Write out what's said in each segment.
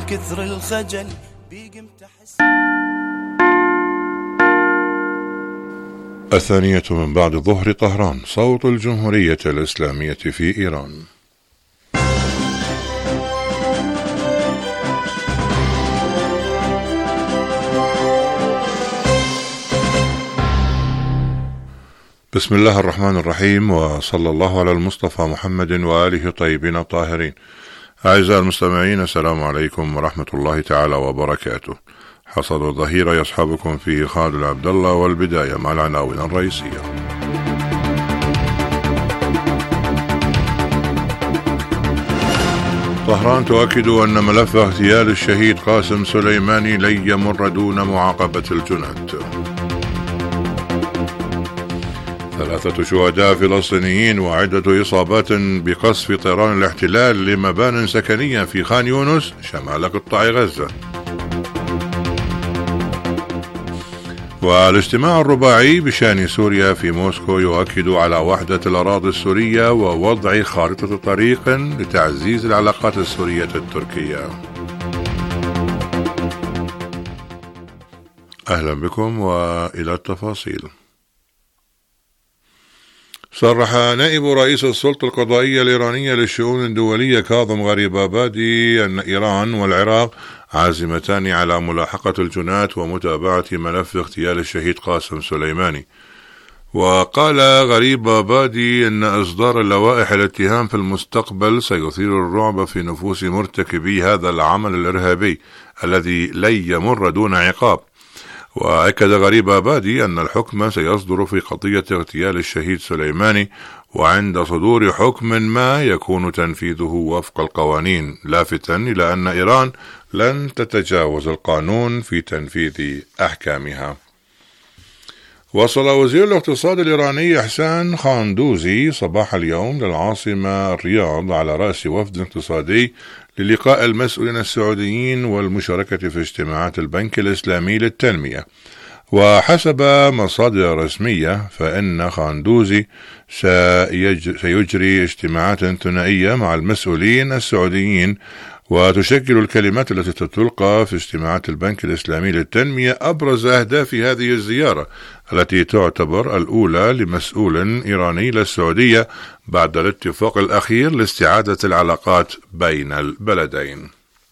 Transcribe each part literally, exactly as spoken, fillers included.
كثر الخجل بيقمت أحس. الثانية من بعد ظهر طهران، صوت الجمهورية الإسلامية في إيران. بسم الله الرحمن الرحيم، وصلى الله على المصطفى محمد وآله الطيبين الطاهرين. أعزائي المستمعين، السلام عليكم ورحمة الله تعالى وبركاته. حصد الظهيرة يصحبكم فيه خالد عبد الله، والبداية مع العناوين الرئيسية. طهران تؤكد أن ملف اغتيال الشهيد قاسم سليماني لن يمر دون معاقبة الجنات. ثلاثة شهداء فلسطينيين وعدة إصابات بقصف طيران الاحتلال لمبان سكنية في خان يونس شمال قطاع غزة. والاجتماع الرباعي بشأن سوريا في موسكو يؤكد على وحدة الأراضي السورية ووضع خارطة طريق لتعزيز العلاقات السورية التركية. أهلا بكم وإلى التفاصيل. صرح نائب رئيس السلطة القضائية الإيرانية للشؤون الدولية كاظم غريبابادي أن إيران والعراق عازمتان على ملاحقة الجنات ومتابعة ملف اغتيال الشهيد قاسم سليماني. وقال غريبابادي أن إصدار اللوائح الاتهام في المستقبل سيثير الرعب في نفوس مرتكبي هذا العمل الإرهابي الذي لن يمر دون عقاب. وأكد غريبابادي أن الحكم سيصدر في قضية اغتيال الشهيد سليماني، وعند صدور حكم ما يكون تنفيذه وفق القوانين، لافتاً إلى أن إيران لن تتجاوز القانون في تنفيذ أحكامها. وصل وزير الاقتصاد الإيراني إحسان خاندوزي صباح اليوم للعاصمة الرياض على رأس وفد اقتصادي للقاء المسؤولين السعوديين والمشاركة في اجتماعات البنك الإسلامي للتنمية. وحسب مصادر رسمية فإن خاندوزي سيجري اجتماعات ثنائية مع المسؤولين السعوديين، وتشكل الكلمات التي تتلقى في اجتماعات البنك الإسلامي للتنمية أبرز أهداف هذه الزيارة التي تعتبر الأولى لمسؤول إيراني للسعودية بعد الاتفاق الأخير لاستعادة العلاقات بين البلدين.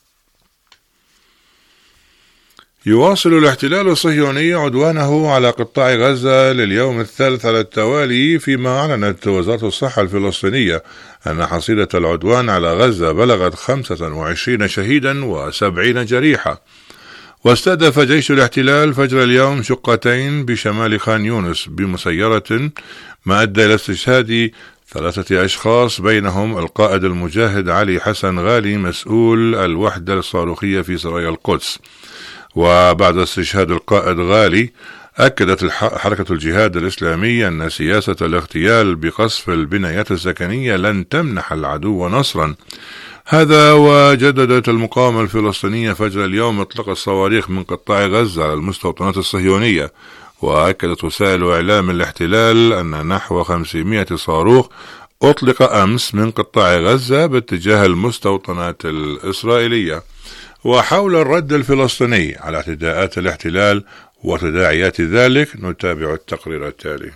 يواصل الاحتلال الصهيوني عدوانه على قطاع غزة لليوم الثالث على التوالي، فيما أعلنت وزارة الصحة الفلسطينية أن حصيلة العدوان على غزة بلغت خمسة وعشرين شهيدا وسبعين جريحا. واستهدف جيش الاحتلال فجر اليوم شقتين بشمال خان يونس بمسيرة، ما أدى إلى استشهاد ثلاثة أشخاص، بينهم القائد المجاهد علي حسن غالي مسؤول الوحدة الصاروخية في سرايا القدس. وبعد استشهاد القائد غالي أكدت حركة الجهاد الإسلامي أن سياسة الاغتيال بقصف البنايات السكنية لن تمنح العدو نصرا. هذا وجددت المقاومة الفلسطينية فجر اليوم إطلاق الصواريخ من قطاع غزة على المستوطنات الصهيونية. وأكدت وسائل إعلام الاحتلال أن نحو خمسمائة صاروخ أطلق أمس من قطاع غزة باتجاه المستوطنات الإسرائيلية. وحول الرد الفلسطيني على اعتداءات الاحتلال وتداعيات ذلك نتابع التقرير التالي.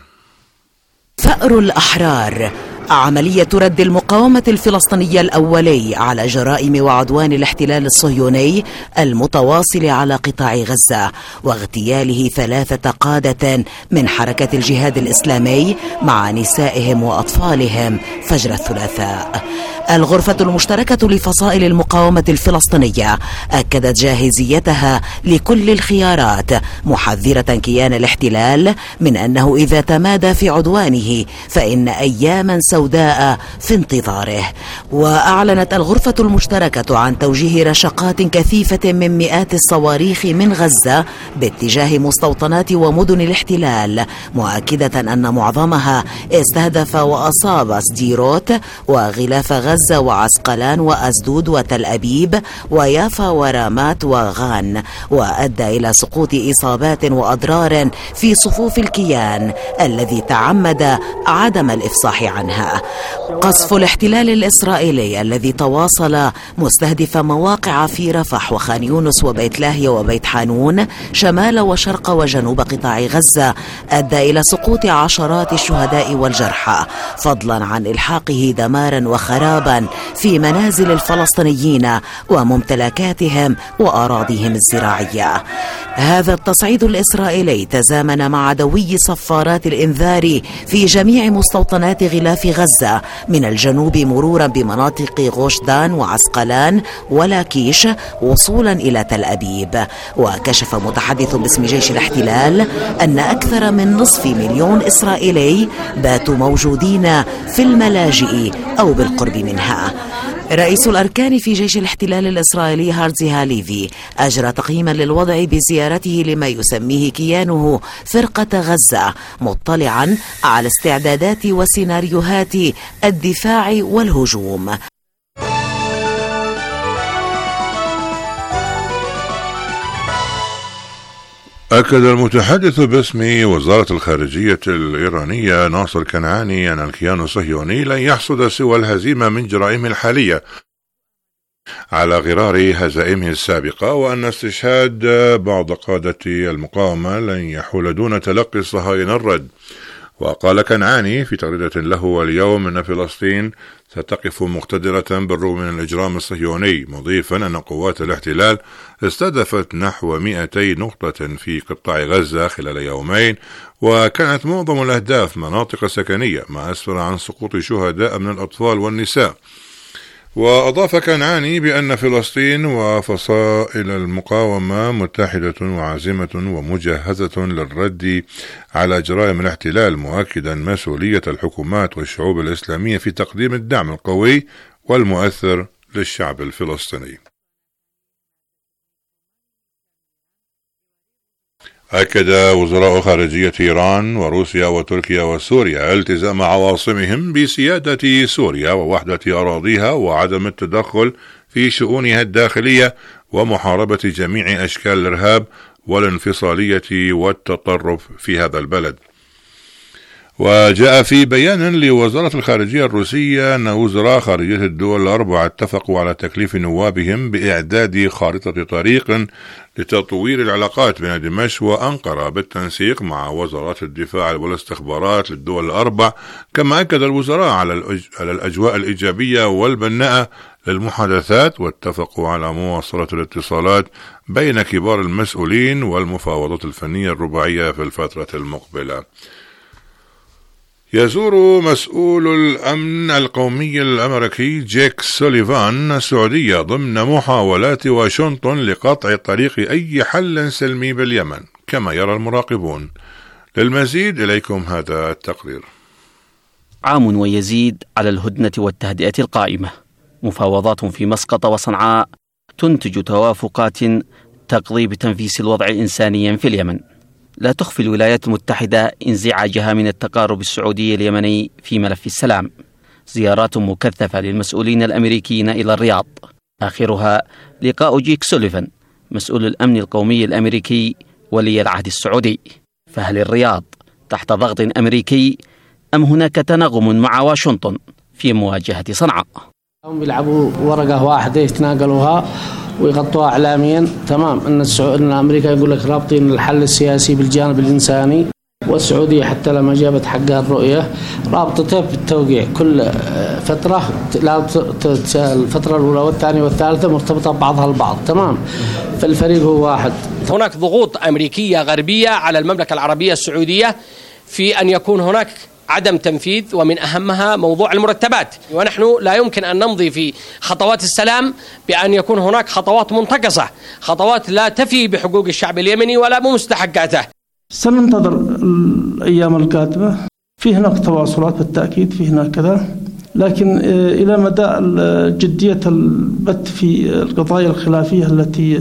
ثأر الأحرار، عملية رد المقاومة الفلسطينية الأولي على جرائم وعدوان الاحتلال الصهيوني المتواصل على قطاع غزة واغتياله ثلاثة قادة من حركة الجهاد الإسلامي مع نسائهم وأطفالهم فجر الثلاثاء. الغرفة المشتركة لفصائل المقاومة الفلسطينية أكدت جاهزيتها لكل الخيارات، محذرة كيان الاحتلال من أنه إذا تمادى في عدوانه فإن أياما سوداء في انتظاره. وأعلنت الغرفة المشتركة عن توجيه رشقات كثيفة من مئات الصواريخ من غزة باتجاه مستوطنات ومدن الاحتلال، مؤكدة أن معظمها استهدف وأصاب سديروت وغلاف غزة وعسقلان وأسدود وتل أبيب ويافا ورامات وغان، وأدى إلى سقوط إصابات وأضرار في صفوف الكيان الذي تعمد عدم الإفصاح عنها. منها. قصف الاحتلال الإسرائيلي الذي تواصل مستهدف مواقع في رفح وخان يونس وبيت لاهيا وبيت حانون شمال وشرق وجنوب قطاع غزة أدى إلى سقوط عشرات الشهداء والجرحى، فضلا عن إلحاقه دمارا وخرابا في منازل الفلسطينيين وممتلكاتهم وأراضيهم الزراعية. هذا التصعيد الإسرائيلي تزامن مع دوي صفارات الإنذار في جميع مستوطنات غلاف غزة من الجنوب مرورا بمناطق غوش دان وعسقلان ولاكيش وصولا إلى تل أبيب. وكشف متحدث باسم جيش الاحتلال أن أكثر من نصف مليون إسرائيلي باتوا موجودين في الملاجئ أو بالقرب منها. رئيس الأركان في جيش الاحتلال الإسرائيلي هارتزي هاليفي أجرى تقييما للوضع بزيارته لما يسميه كيانه فرقة غزة، مطلعا على استعدادات وسيناريوهات الدفاع والهجوم. أكد المتحدث باسم وزارة الخارجية الإيرانية ناصر كنعاني أن الكيان الصهيوني لن يحصد سوى الهزيمة من جرائمه الحالية على غرار هزائمه السابقة، وأن استشهاد بعض قادة المقاومة لن يحول دون تلقي الصهاينة الرد. وقال كنعاني في تغريدة له اليوم أن فلسطين ستقف مقتدرة بالرغم من الإجرام الصهيوني، مضيفا أن قوات الاحتلال استهدفت نحو مئتي نقطة في قطاع غزة خلال يومين، وكانت معظم الأهداف مناطق سكنية، ما أسفر عن سقوط شهداء من الأطفال والنساء. وأضاف كنعاني بأن فلسطين وفصائل المقاومة متحدة وعازمة ومجهزة للرد على جرائم الاحتلال، مؤكدا مسؤولية الحكومات والشعوب الإسلامية في تقديم الدعم القوي والمؤثر للشعب الفلسطيني. أكد وزراء خارجية إيران وروسيا وتركيا وسوريا التزام عواصمهم بسيادة سوريا ووحدة أراضيها وعدم التدخل في شؤونها الداخلية ومحاربة جميع أشكال الإرهاب والانفصالية والتطرف في هذا البلد. وجاء في بيان لوزارة الخارجية الروسية أن وزراء خارجية الدول الأربعة اتفقوا على تكليف نوابهم بإعداد خارطة طريق لتطوير العلاقات بين دمشق وأنقرة بالتنسيق مع وزارات الدفاع والاستخبارات للدول الأربع. كما أكد الوزراء على الأجواء الإيجابية والبناءة للمحادثات، واتفقوا على مواصلة الاتصالات بين كبار المسؤولين والمفاوضات الفنية الرباعية في الفترة المقبلة. يزور مسؤول الأمن القومي الأمريكي جيك سوليفان السعودية ضمن محاولات واشنطن لقطع طريق أي حل سلمي باليمن كما يرى المراقبون. للمزيد إليكم هذا التقرير. عام ويزيد على الهدنة والتهدئة القائمة، مفاوضات في مسقط وصنعاء تنتج توافقات تقضي بتنفيس الوضع الإنساني في اليمن. لا تخفي الولايات المتحدة انزعاجها من التقارب السعودي اليمني في ملف السلام. زيارات مكثفة للمسؤولين الأمريكيين إلى الرياض، آخرها لقاء جيك سوليفان مسؤول الأمن القومي الأمريكي ولي العهد السعودي. فهل الرياض تحت ضغط أمريكي أم هناك تناغم مع واشنطن في مواجهة صنعاء؟ هم بيلعبوا ورقة واحدة يتناقلوها ويغطوها إعلاميا، تمام. إن السعودية إن أمريكا يقول لك رابطين الحل السياسي بالجانب الإنساني، والسعودية حتى لما جابت حقها الرؤية رابطتها بالتوقيع كل فترة، لا الفترة الأولى والثانية والثالثة مرتبطة ببعضها البعض، تمام. فالفريق هو واحد. هناك ضغوط أمريكية غربية على المملكة العربية السعودية في أن يكون هناك عدم تنفيذ، ومن أهمها موضوع المرتبات. ونحن لا يمكن أن نمضي في خطوات السلام بأن يكون هناك خطوات منتقصة، خطوات لا تفي بحقوق الشعب اليمني ولا بمستحقاته. سننتظر الأيام القادمة، في هناك تواصلات بالتأكيد، في هناك كذا، لكن إلى مدى جدية البت في القضايا الخلافية التي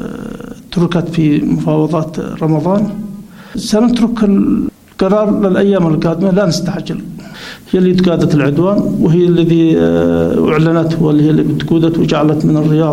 تركت في مفاوضات رمضان سنترك قرار للأيام القادمة، لا نستعجل. هي اللي تقادت العدوان، وهي الذي أعلنت، واللي هي اللي بتقودت وجعلت من الرياض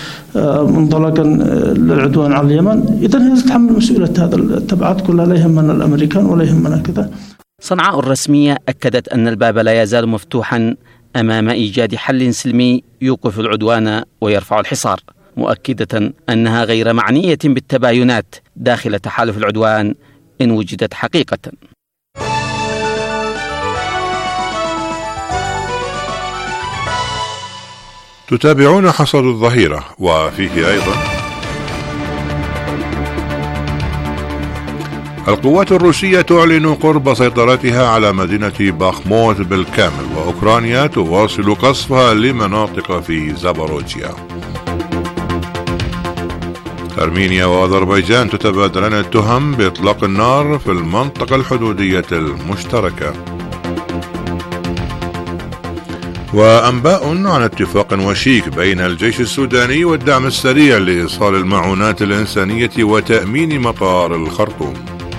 منطلقا للعدوان على اليمن. إذن هي تتحمل مسؤولية هذا التبعات كلها، لا يهمنا الأمريكان ولا يهمنا كذا. صنعاء الرسمية أكدت أن الباب لا يزال مفتوحا أمام إيجاد حل سلمي يوقف العدوان ويرفع الحصار، مؤكدة أنها غير معنية بالتباينات داخل تحالف العدوان إن وجدت حقيقة. تتابعون حصاد الظهيرة، وفيه أيضا القوات الروسية تعلن قرب سيطرتها على مدينة باخموت بالكامل، وأوكرانيا تواصل قصفها لمناطق في زاباروجيا. أرمينيا وأذربيجان تتبادلان التهم بإطلاق النار في المنطقة الحدودية المشتركة. وأنباء عن اتفاق وشيك بين الجيش السوداني والدعم السريع لإيصال المعونات الإنسانية وتأمين مطار الخرطوم.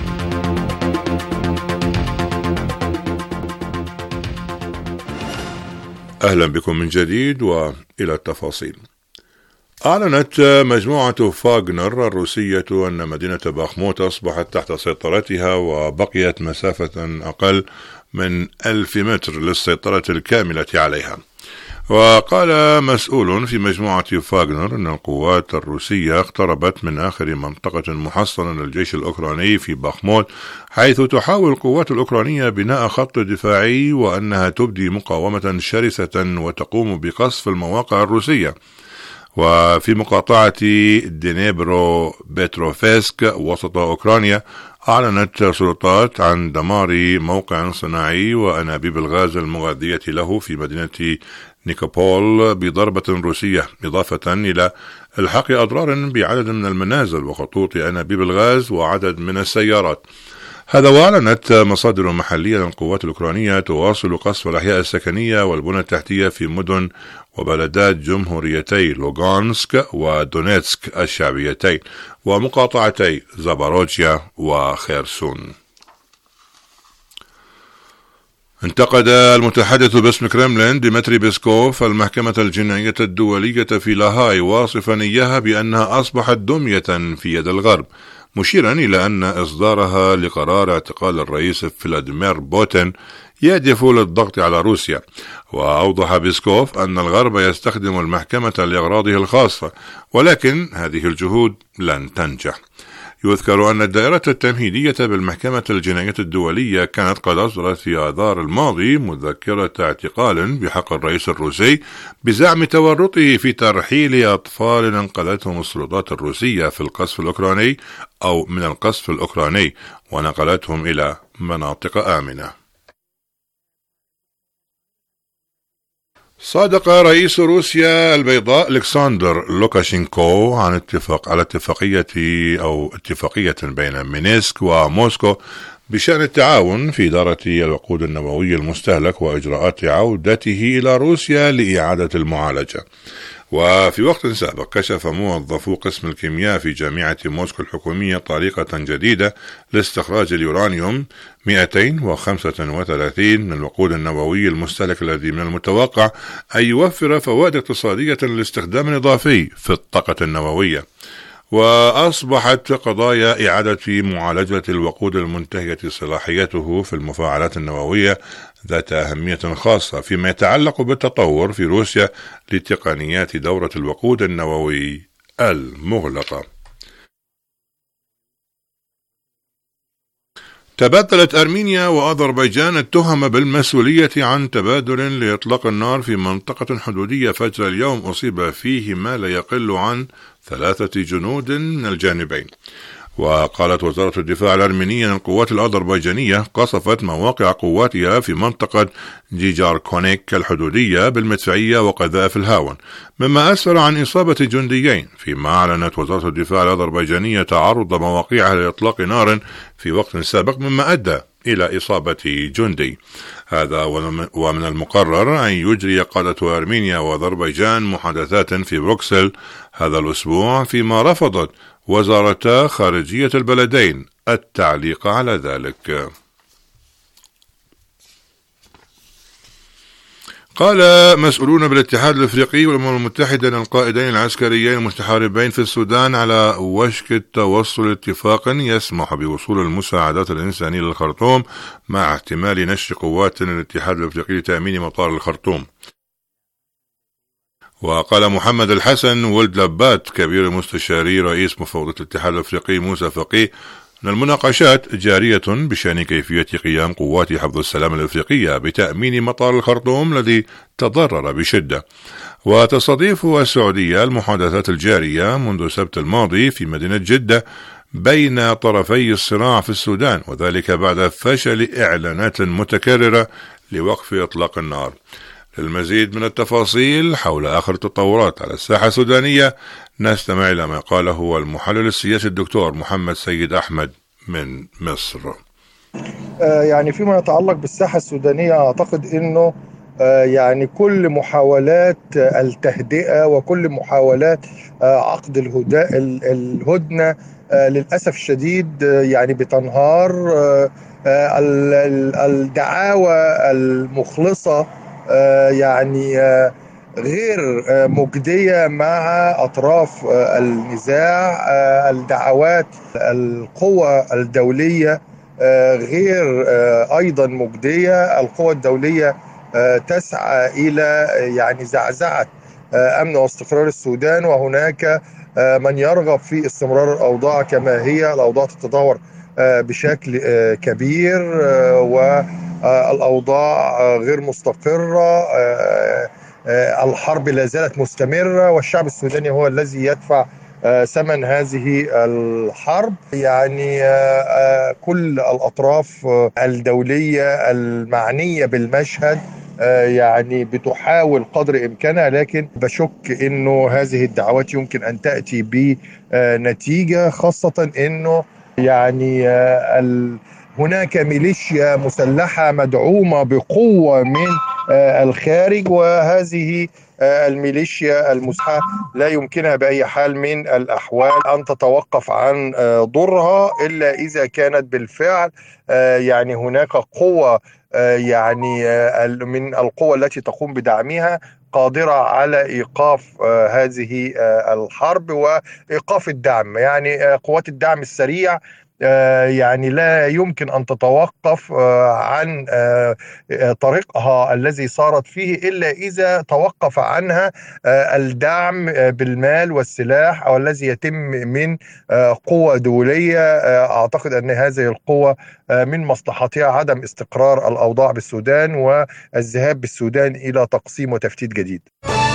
أهلا بكم من جديد وإلى التفاصيل. أعلنت مجموعة فاغنر الروسية أن مدينة باخموت أصبحت تحت سيطرتها، وبقيت مسافة أقل من ألف متر للسيطرة الكاملة عليها. وقال مسؤول في مجموعة فاغنر أن القوات الروسية اقتربت من آخر منطقة محصنة للجيش الأوكراني في باخموت، حيث تحاول القوات الأوكرانية بناء خط دفاعي، وأنها تبدي مقاومة شرسة وتقوم بقصف المواقع الروسية. وفي مقاطعة دينيبرو بيتروفسك وسط أوكرانيا، أعلنت سلطات عن دمار موقع صناعي وأنابيب الغاز المغذية له في مدينة نيكوبول بضربة روسية، إضافة إلى إلحاق أضرار بعدد من المنازل وخطوط أنابيب الغاز وعدد من السيارات. هذا وأعلنت مصادر محلية للقوات الأوكرانية تواصل قصف الأحياء السكنية والبنى التحتية في مدن وبلدات جمهوريتي لوغانسك ودونيتسك الشعبيتين ومقاطعتي زاباروجيا وخيرسون. انتقد المتحدث باسم كرملين ديمتري بيسكوف المحكمة الجنائية الدولية في لاهاي، واصفا إياها بأنها أصبحت دمية في يد الغرب، مشيرا إلى أن إصدارها لقرار اعتقال الرئيس فلاديمير بوتين يهدف للضغط على روسيا. وأوضح بيسكوف أن الغرب يستخدم المحكمة لأغراضه الخاصة، ولكن هذه الجهود لن تنجح. يذكر أن الدائرة التمهيدية بالمحكمة الجنائية الدولية كانت قد أصدرت في آذار الماضي مذكرة اعتقال بحق الرئيس الروسي بزعم تورطه في ترحيل أطفال أنقذتهم السلطات الروسية في القصف الأوكراني أو من القصف الأوكراني ونقلتهم إلى مناطق آمنة. صادق رئيس روسيا البيضاء ألكسندر لوكاشينكو عن اتفاق على اتفاقية أو اتفاقية بين مينسك وموسكو بشأن التعاون في إدارة الوقود النووي المستهلك وإجراءات عودته إلى روسيا لإعادة المعالجة. وفي وقت سابق كشف موظفو قسم الكيمياء في جامعة موسكو الحكومية طريقة جديدة لاستخراج اليورانيوم مئتين وخمسة وثلاثين من الوقود النووي المستهلك، الذي من المتوقع أن يوفر فوائد اقتصادية للاستخدام الإضافي في الطاقة النووية. وأصبحت قضايا إعادة معالجة الوقود المنتهية صلاحيته في المفاعلات النووية ذات أهمية خاصة فيما يتعلق بالتطور في روسيا لتقنيات دورة الوقود النووي المغلقة. تبادلت أرمينيا وأذربيجان التهم بالمسؤولية عن تبادل لإطلاق النار في منطقة حدودية فجر اليوم أصيب فيه ما لا يقل عن ثلاثة جنود من الجانبين. وقالت وزارة الدفاع الأرمينية أن القوات الأذربيجانية قصفت مواقع قواتها في منطقة جيجاركونيك الحدودية بالمدفعية وقذائف الهاون، مما أسفر عن إصابة جنديين، فيما أعلنت وزارة الدفاع الأذربيجانية تعرض مواقعها لإطلاق نار في وقت سابق مما أدى إلى إصابة جندي. هذا ومن المقرر أن يجري قادة أرمينيا وأذربيجان محادثات في بروكسل هذا الأسبوع، فيما رفضت وزارتا خارجية البلدين التعليق على ذلك. قال مسؤولون بالاتحاد الافريقي والامم المتحده ان القائدين العسكريين المتحاربين في السودان على وشك التوصل لاتفاق يسمح بوصول المساعدات الانسانيه للخرطوم مع احتمال نشر قوات الاتحاد الافريقي لتامين مطار الخرطوم. وقال محمد الحسن ولد لبات كبير المستشاري رئيس مفوضية الاتحاد الافريقي موسى فقيه أن المناقشات جارية بشأن كيفية قيام قوات حفظ السلام الأفريقية بتأمين مطار الخرطوم الذي تضرر بشدة. وتستضيف السعودية المحادثات الجارية منذ السبت الماضي في مدينة جدة بين طرفي الصراع في السودان، وذلك بعد فشل إعلانات متكررة لوقف إطلاق النار. للمزيد من التفاصيل حول آخر التطورات على الساحة السودانية نستمع إلى ما قاله المحلل السياسي الدكتور محمد سيد أحمد من مصر. يعني فيما يتعلق بالساحة السودانية أعتقد أنه يعني كل محاولات التهدئة وكل محاولات عقد الهدنة للأسف الشديد يعني بتنهار. الدعاوى المخلصة يعني غير مجدية مع أطراف النزاع. الدعوات القوى الدولية غير أيضا مجدية. القوى الدولية تسعى إلى يعني زعزعة أمن واستقرار السودان، وهناك من يرغب في استمرار الأوضاع كما هي. الأوضاع تتدهور بشكل كبير والأوضاع غير مستقرة. الحرب لا زالت مستمرة والشعب السوداني هو الذي يدفع ثمن هذه الحرب. يعني كل الأطراف الدولية المعنية بالمشهد يعني بتحاول قدر إمكانها، لكن بشك إنه هذه الدعوات يمكن أن تأتي بنتيجة، خاصة إنه يعني هناك ميليشيا مسلحة مدعومة بقوة من الخارج، وهذه الميليشيا المسلحة لا يمكنها بأي حال من الأحوال أن تتوقف عن ضرها إلا إذا كانت بالفعل يعني هناك قوة يعني من القوى التي تقوم بدعمها قادرة على إيقاف هذه الحرب وإيقاف الدعم. يعني قوات الدعم السريع يعني لا يمكن أن تتوقف عن طريقها الذي صارت فيه إلا إذا توقف عنها الدعم بالمال والسلاح أو الذي يتم من قوة دولية. أعتقد أن هذه القوة من مصلحتها عدم استقرار الأوضاع بالسودان والذهاب بالسودان إلى تقسيم وتفتيت جديد.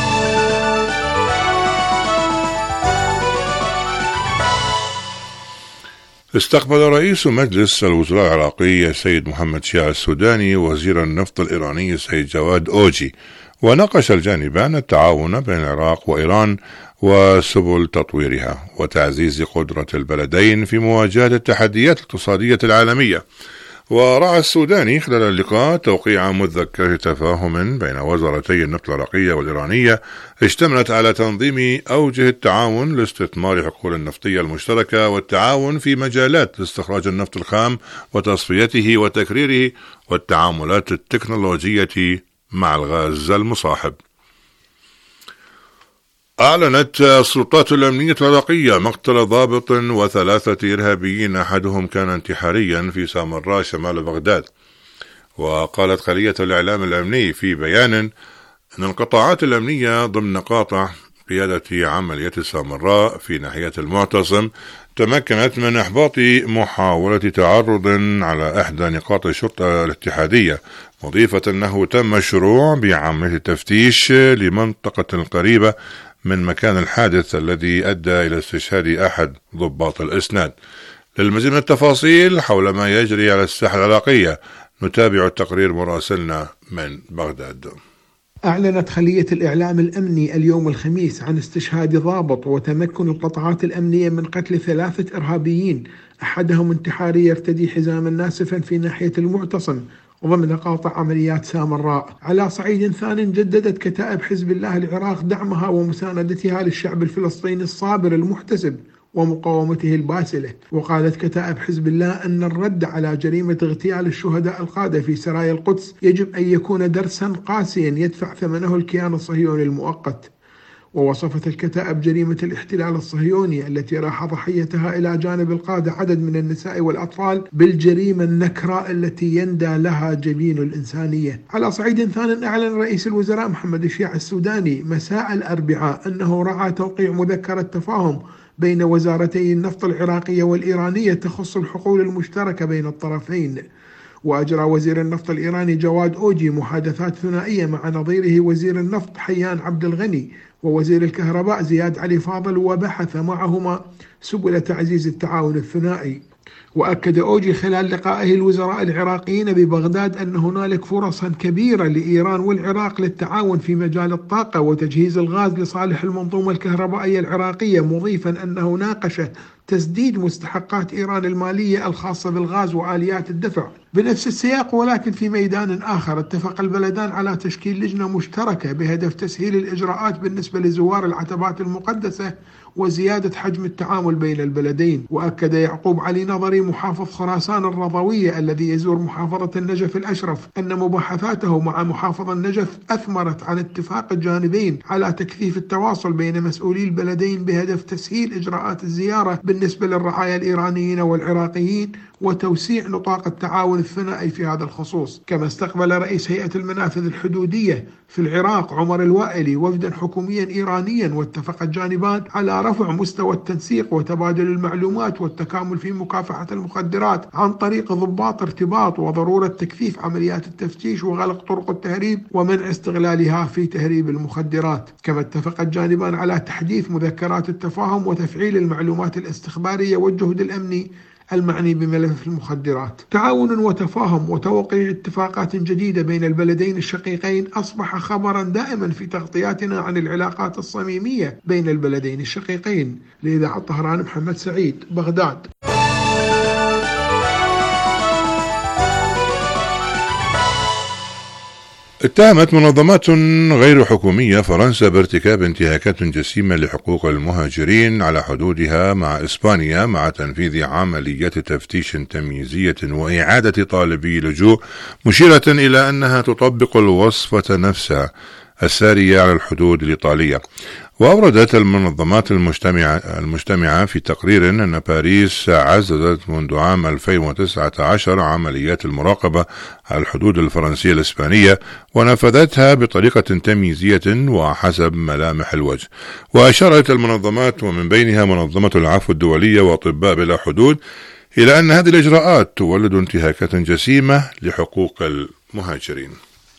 استقبل رئيس مجلس الوزراء العراقي السيد محمد شيع السوداني وزير النفط الإيراني السيد جواد أوجي، وناقش الجانبان التعاون بين العراق وإيران وسبل تطويرها وتعزيز قدرة البلدين في مواجهة التحديات الاقتصادية العالمية. ورعى السوداني خلال اللقاء توقيع مذكرة تفاهم بين وزارتي النفط العراقية والإيرانية اشتملت على تنظيم أوجه التعاون لاستثمار الحقول النفطية المشتركة والتعاون في مجالات استخراج النفط الخام وتصفيته وتكريره والتعاملات التكنولوجية مع الغاز المصاحب. أعلنت السلطات الأمنية العراقية مقتل ضابط وثلاثة إرهابيين أحدهم كان انتحاريا في سامراء شمال بغداد. وقالت خلية الإعلام الأمني في بيان أن القطاعات الأمنية ضمن قاطع قيادة عملية سامراء في ناحية المعتصم تمكنت من إحباط محاولة تعرض على إحدى نقاط الشرطة الاتحادية، مضيفة أنه تم الشروع بعملية تفتيش لمنطقة قريبة من مكان الحادث الذي أدى إلى استشهاد أحد ضباط الإسناد. للمزيد من التفاصيل حول ما يجري على الساحة العراقية نتابع التقرير مراسلنا من بغداد. أعلنت خلية الإعلام الأمني اليوم الخميس عن استشهاد ضابط وتمكن القطاعات الأمنية من قتل ثلاثة إرهابيين، أحدهم انتحاري يرتدي حزاما ناسفا في ناحية المعتصم وضمن قاطع عمليات سامراء. على صعيد ثان جددت كتائب حزب الله العراق دعمها ومساندتها للشعب الفلسطيني الصابر المحتسب ومقاومته الباسلة. وقالت كتائب حزب الله أن الرد على جريمة اغتيال الشهداء القادة في سرايا القدس يجب أن يكون درسا قاسيا يدفع ثمنه الكيان الصهيوني المؤقت. ووصفت الكتائب جريمة الاحتلال الصهيوني التي راح ضحيتها إلى جانب القادة عدد من النساء والأطفال بالجريمة النكراء التي يندى لها جبين الإنسانية. على صعيد ثان، أعلن رئيس الوزراء محمد الشيع السوداني مساء الأربعاء أنه رعى توقيع مذكرة تفاهم بين وزارتي النفط العراقية والإيرانية تخص الحقول المشتركة بين الطرفين. وأجرى وزير النفط الإيراني جواد أوجي محادثات ثنائية مع نظيره وزير النفط حيان عبد الغني ووزير الكهرباء زياد علي فاضل، وبحث معهما سبل تعزيز التعاون الثنائي. وأكد أوجي خلال لقائه الوزراء العراقيين ببغداد أن هنالك فرصا كبيرة لإيران والعراق للتعاون في مجال الطاقة وتجهيز الغاز لصالح المنظومة الكهربائية العراقية، مضيفا أنه ناقش تسديد مستحقات إيران المالية الخاصة بالغاز وآليات الدفع. بنفس السياق ولكن في ميدان آخر، اتفق البلدان على تشكيل لجنة مشتركة بهدف تسهيل الإجراءات بالنسبة لزوار العتبات المقدسة وزيادة حجم التعامل بين البلدين. وأكد يعقوب علي نظري محافظ خراسان الرضوية الذي يزور محافظة النجف الأشرف أن مباحثاته مع محافظ النجف أثمرت عن اتفاق الجانبين على تكثيف التواصل بين مسؤولي البلدين بهدف تسهيل إجراءات الزيارة بالنسبة للرعايا الإيرانيين والعراقيين وتوسيع نطاق التعاون الثنائي في هذا الخصوص. كما استقبل رئيس هيئة المنافذ الحدودية في العراق عمر الوائلي وفدا حكوميا إيرانيا، واتفق الجانبان على رفع مستوى التنسيق وتبادل المعلومات والتكامل في مكافحة المخدرات عن طريق ضباط ارتباط، وضرورة تكثيف عمليات التفتيش وغلق طرق التهريب ومنع استغلالها في تهريب المخدرات. كما اتفق الجانبان على تحديث مذكرات التفاهم وتفعيل المعلومات الاستخبارية والجهد الأمني المعني بملف المخدرات. تعاون وتفاهم وتوقيع اتفاقات جديدة بين البلدين الشقيقين أصبح خبرا دائما في تغطياتنا عن العلاقات الصميمية بين البلدين الشقيقين. لإذاعة طهران، محمد سعيد، بغداد. اتهمت منظمات غير حكومية فرنسا بارتكاب انتهاكات جسيمة لحقوق المهاجرين على حدودها مع إسبانيا مع تنفيذ عمليات تفتيش تمييزية وإعادة طالبي لجوء، مشيرة إلى أنها تطبق الوصفة نفسها السارية على الحدود الإيطالية. وأوردت المنظمات المجتمعة, المجتمعة في تقرير أن باريس عززت منذ عام ألفين وتسعة عشر عمليات المراقبة على الحدود الفرنسية الإسبانية ونفذتها بطريقة تمييزية وحسب ملامح الوجه. وأشارت المنظمات ومن بينها منظمة العفو الدولية وأطباء بلا حدود إلى أن هذه الإجراءات تولد انتهاكات جسيمة لحقوق المهاجرين.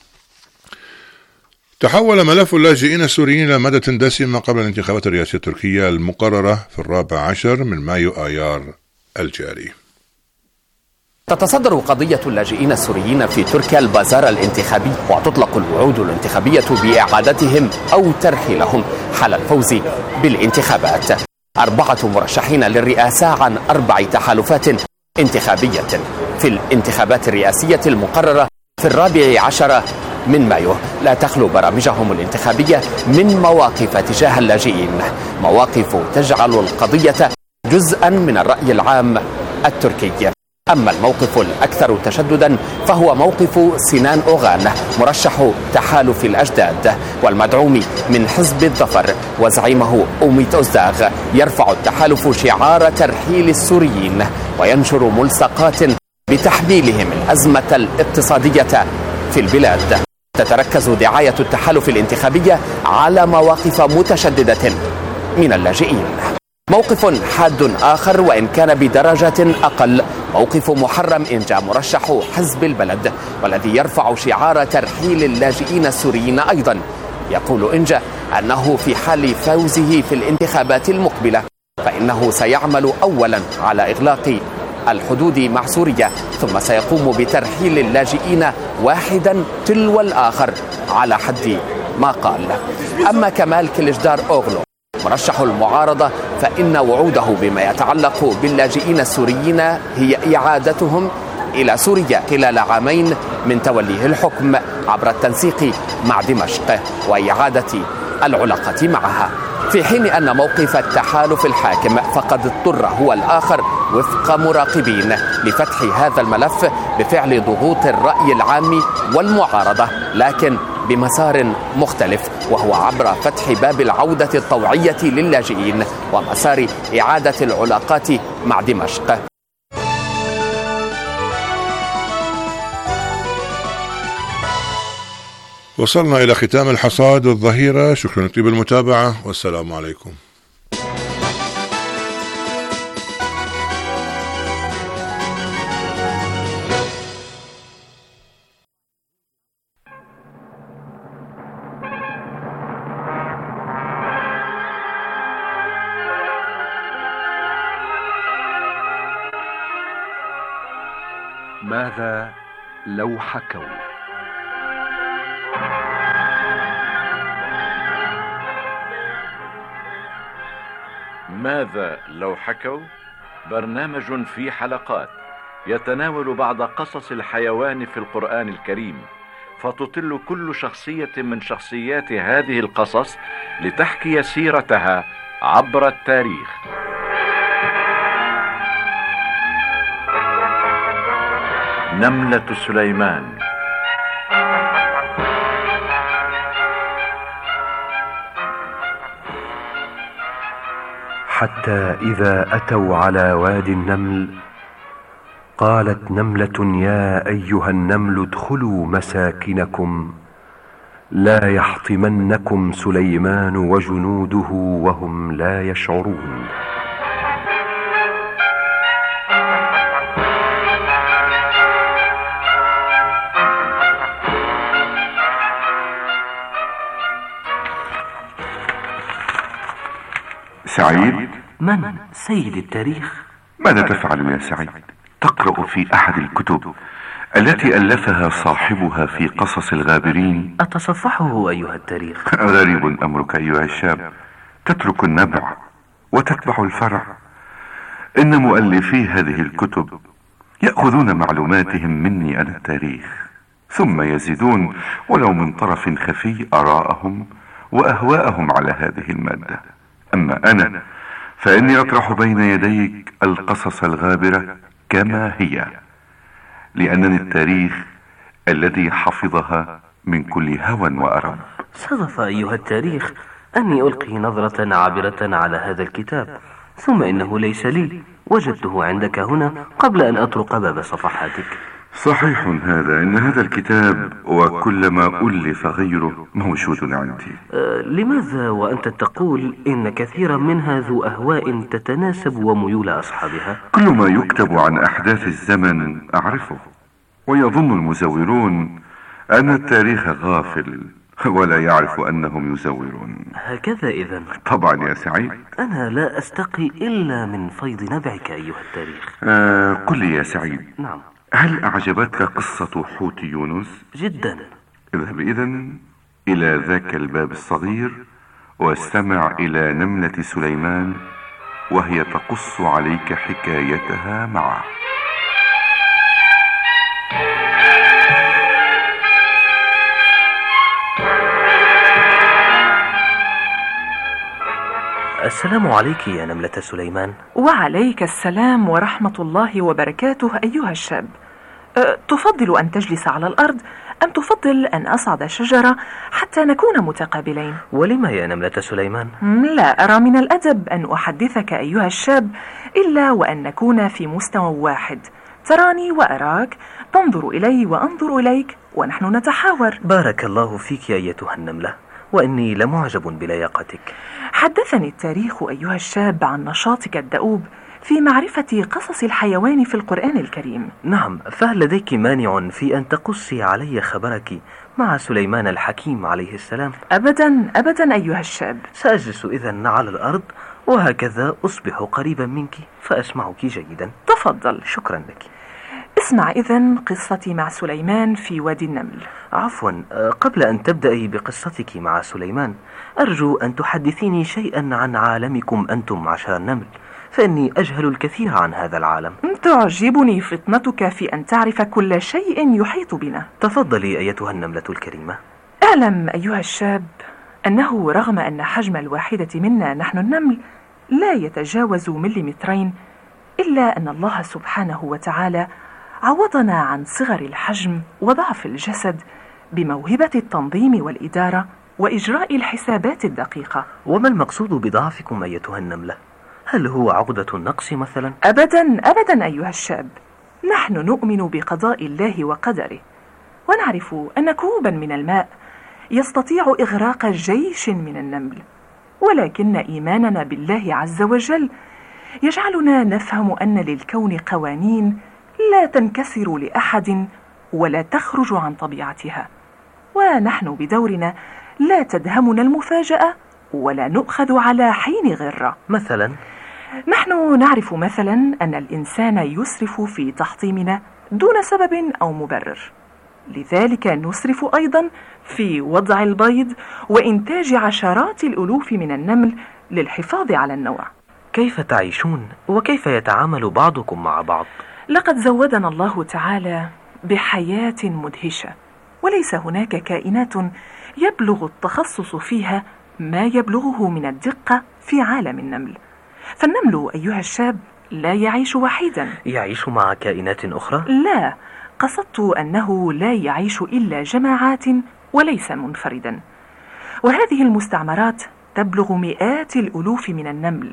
تحول ملف اللاجئين السوريين إلى مادة دسمة قبل الانتخابات الرئاسية التركية المقررة في الرابع عشر من مايو آيار الجاري. تتصدر قضية اللاجئين السوريين في تركيا البازار الانتخابي، وتطلق الوعود الانتخابية بإعادتهم أو ترحيلهم حال الفوز بالانتخابات. أربعة مرشحين للرئاسة عن أربع تحالفات انتخابية في الانتخابات الرئاسية المقررة في الرابع عشر من مايو لا تخلو برامجهم الانتخابية من مواقف تجاه اللاجئين، مواقف تجعل القضية جزءا من الرأي العام التركي. أما الموقف الأكثر تشددا فهو موقف سنان أوغان مرشح تحالف الأجداد والمدعوم من حزب الظفر وزعيمه أوميت أوزداغ، يرفع التحالف شعار ترحيل السوريين وينشر ملصقات بتحميلهم الأزمة الاقتصادية في البلاد. تتركز دعاية التحالف الانتخابية على مواقف متشددة من اللاجئين. موقف حاد آخر وإن كان بدرجة أقل موقف محرم إنجا مرشح حزب البلد والذي يرفع شعار ترحيل اللاجئين السوريين أيضا. يقول إنجا أنه في حال فوزه في الانتخابات المقبلة فإنه سيعمل أولا على إغلاق الحدود مع سوريا، ثم سيقوم بترحيل اللاجئين واحدا تلو الآخر على حد ما قال. أما كمال كليجدار أوغلو مرشح المعارضة فإن وعوده بما يتعلق باللاجئين السوريين هي إعادتهم إلى سوريا خلال عامين من توليه الحكم عبر التنسيق مع دمشق وإعادة العلاقة معها. في حين أن موقف التحالف الحاكم فقد اضطر هو الآخر وفق مراقبين لفتح هذا الملف بفعل ضغوط الرأي العام والمعارضة، لكن بمسار مختلف، وهو عبر فتح باب العودة الطوعية للاجئين ومسار إعادة العلاقات مع دمشق. وصلنا إلى ختام الحصاد والظهيرة. شكرا لطيب المتابعة والسلام عليكم. ماذا لو حكوا؟ ماذا لو حكوا؟ برنامج في حلقات يتناول بعض قصص الحيوان في القرآن الكريم، فتطل كل شخصية من شخصيات هذه القصص لتحكي سيرتها عبر التاريخ. نملة سليمان. حتى إذا أتوا على وادي النمل قالت نملة يا أيها النمل ادخلوا مساكنكم لا يحطمنكم سليمان وجنوده وهم لا يشعرون. سعيد؟ من؟ سيد التاريخ. ماذا تفعل يا سعيد؟ تقرأ في أحد الكتب التي ألفها صاحبها في قصص الغابرين. أتصفحه أيها التاريخ. غريب أمرك أيها الشاب، تترك النبع وتتبع الفرع. إن مؤلفي هذه الكتب يأخذون معلوماتهم مني عن التاريخ، ثم يزيدون ولو من طرف خفي آراءهم وأهواءهم على هذه المادة. أما أنا فإني أطرح بين يديك القصص الغابرة كما هي، لأنني التاريخ الذي حفظها من كل هوى وأرب. صدف أيها التاريخ أني ألقي نظرة عابرة على هذا الكتاب، ثم إنه ليس لي، وجدته عندك هنا قبل أن أطرق باب صفحاتك. صحيح هذا، إن هذا الكتاب وكل ما ألف غيره موجود عندي. أه لماذا وأنت تقول إن كثيرا منها ذو أهواء تتناسب وميول أصحابها؟ كل ما يكتب عن أحداث الزمن أعرفه، ويظن المزورون أن التاريخ غافل ولا يعرف أنهم يزورون. هكذا إذن؟ طبعا يا سعيد. أنا لا أستقي إلا من فيض نبعك أيها التاريخ. آه قل لي يا سعيد. نعم. هل أعجبتك قصة حوت يونس؟ جدا. اذهب إذن إلى ذاك الباب الصغير واستمع إلى نملة سليمان وهي تقص عليك حكايتها معه. السلام عليك يا نملة سليمان. وعليك السلام ورحمة الله وبركاته أيها الشاب. أه تفضل أن تجلس على الأرض أم تفضل أن أصعد شجرة حتى نكون متقابلين؟ ولما يا نملة سليمان؟ لا أرى من الأدب أن أحدثك أيها الشاب إلا وأن نكون في مستوى واحد، تراني وأراك، تنظر إلي وأنظر إليك ونحن نتحاور. بارك الله فيك يا أيتها النملة، وإني لمعجب بلياقتك. حدثني التاريخ أيها الشاب عن نشاطك الدؤوب في معرفة قصص الحيوان في القرآن الكريم. نعم، فهل لديك مانع في أن تقصي علي خبرك مع سليمان الحكيم عليه السلام؟ أبدا أبدا أيها الشاب. سأجلس إذن على الأرض وهكذا أصبح قريبا منك فأسمعك جيدا. تفضل. شكرا لك. اسمع إذن قصتي مع سليمان في وادي النمل. عفوا، قبل أن تبدأي بقصتك مع سليمان أرجو أن تحدثيني شيئا عن عالمكم أنتم معشر النمل، فإني أجهل الكثير عن هذا العالم. تعجبني فطنتك في أن تعرف كل شيء يحيط بنا. تفضلي أيتها النملة الكريمة. اعلم أيها الشاب أنه رغم أن حجم الواحدة منا نحن النمل لا يتجاوز مليمترين، إلا أن الله سبحانه وتعالى عوضنا عن صغر الحجم وضعف الجسد بموهبة التنظيم والإدارة وإجراء الحسابات الدقيقة. وما المقصود بضعفكم أيتها النملة؟ هل هو عقدة النقص مثلا؟ أبدا أبدا أيها الشاب، نحن نؤمن بقضاء الله وقدره، ونعرف أن كوبا من الماء يستطيع إغراق جيش من النمل، ولكن إيماننا بالله عز وجل يجعلنا نفهم أن للكون قوانين لا تنكسر لأحد ولا تخرج عن طبيعتها، ونحن بدورنا لا تدهمنا المفاجأة ولا نؤخذ على حين غرة. مثلا نحن نعرف مثلا أن الإنسان يسرف في تحطيمنا دون سبب أو مبرر، لذلك نسرف أيضا في وضع البيض وإنتاج عشرات الألوف من النمل للحفاظ على النوع. كيف تعيشون وكيف يتعامل بعضكم مع بعض؟ لقد زودنا الله تعالى بحياة مدهشة، وليس هناك كائنات يبلغ التخصص فيها ما يبلغه من الدقة في عالم النمل. فالنمل أيها الشاب لا يعيش وحيدا. يعيش مع كائنات أخرى؟ لا، قصدت أنه لا يعيش إلا جماعات وليس منفردا، وهذه المستعمرات تبلغ مئات الألوف من النمل،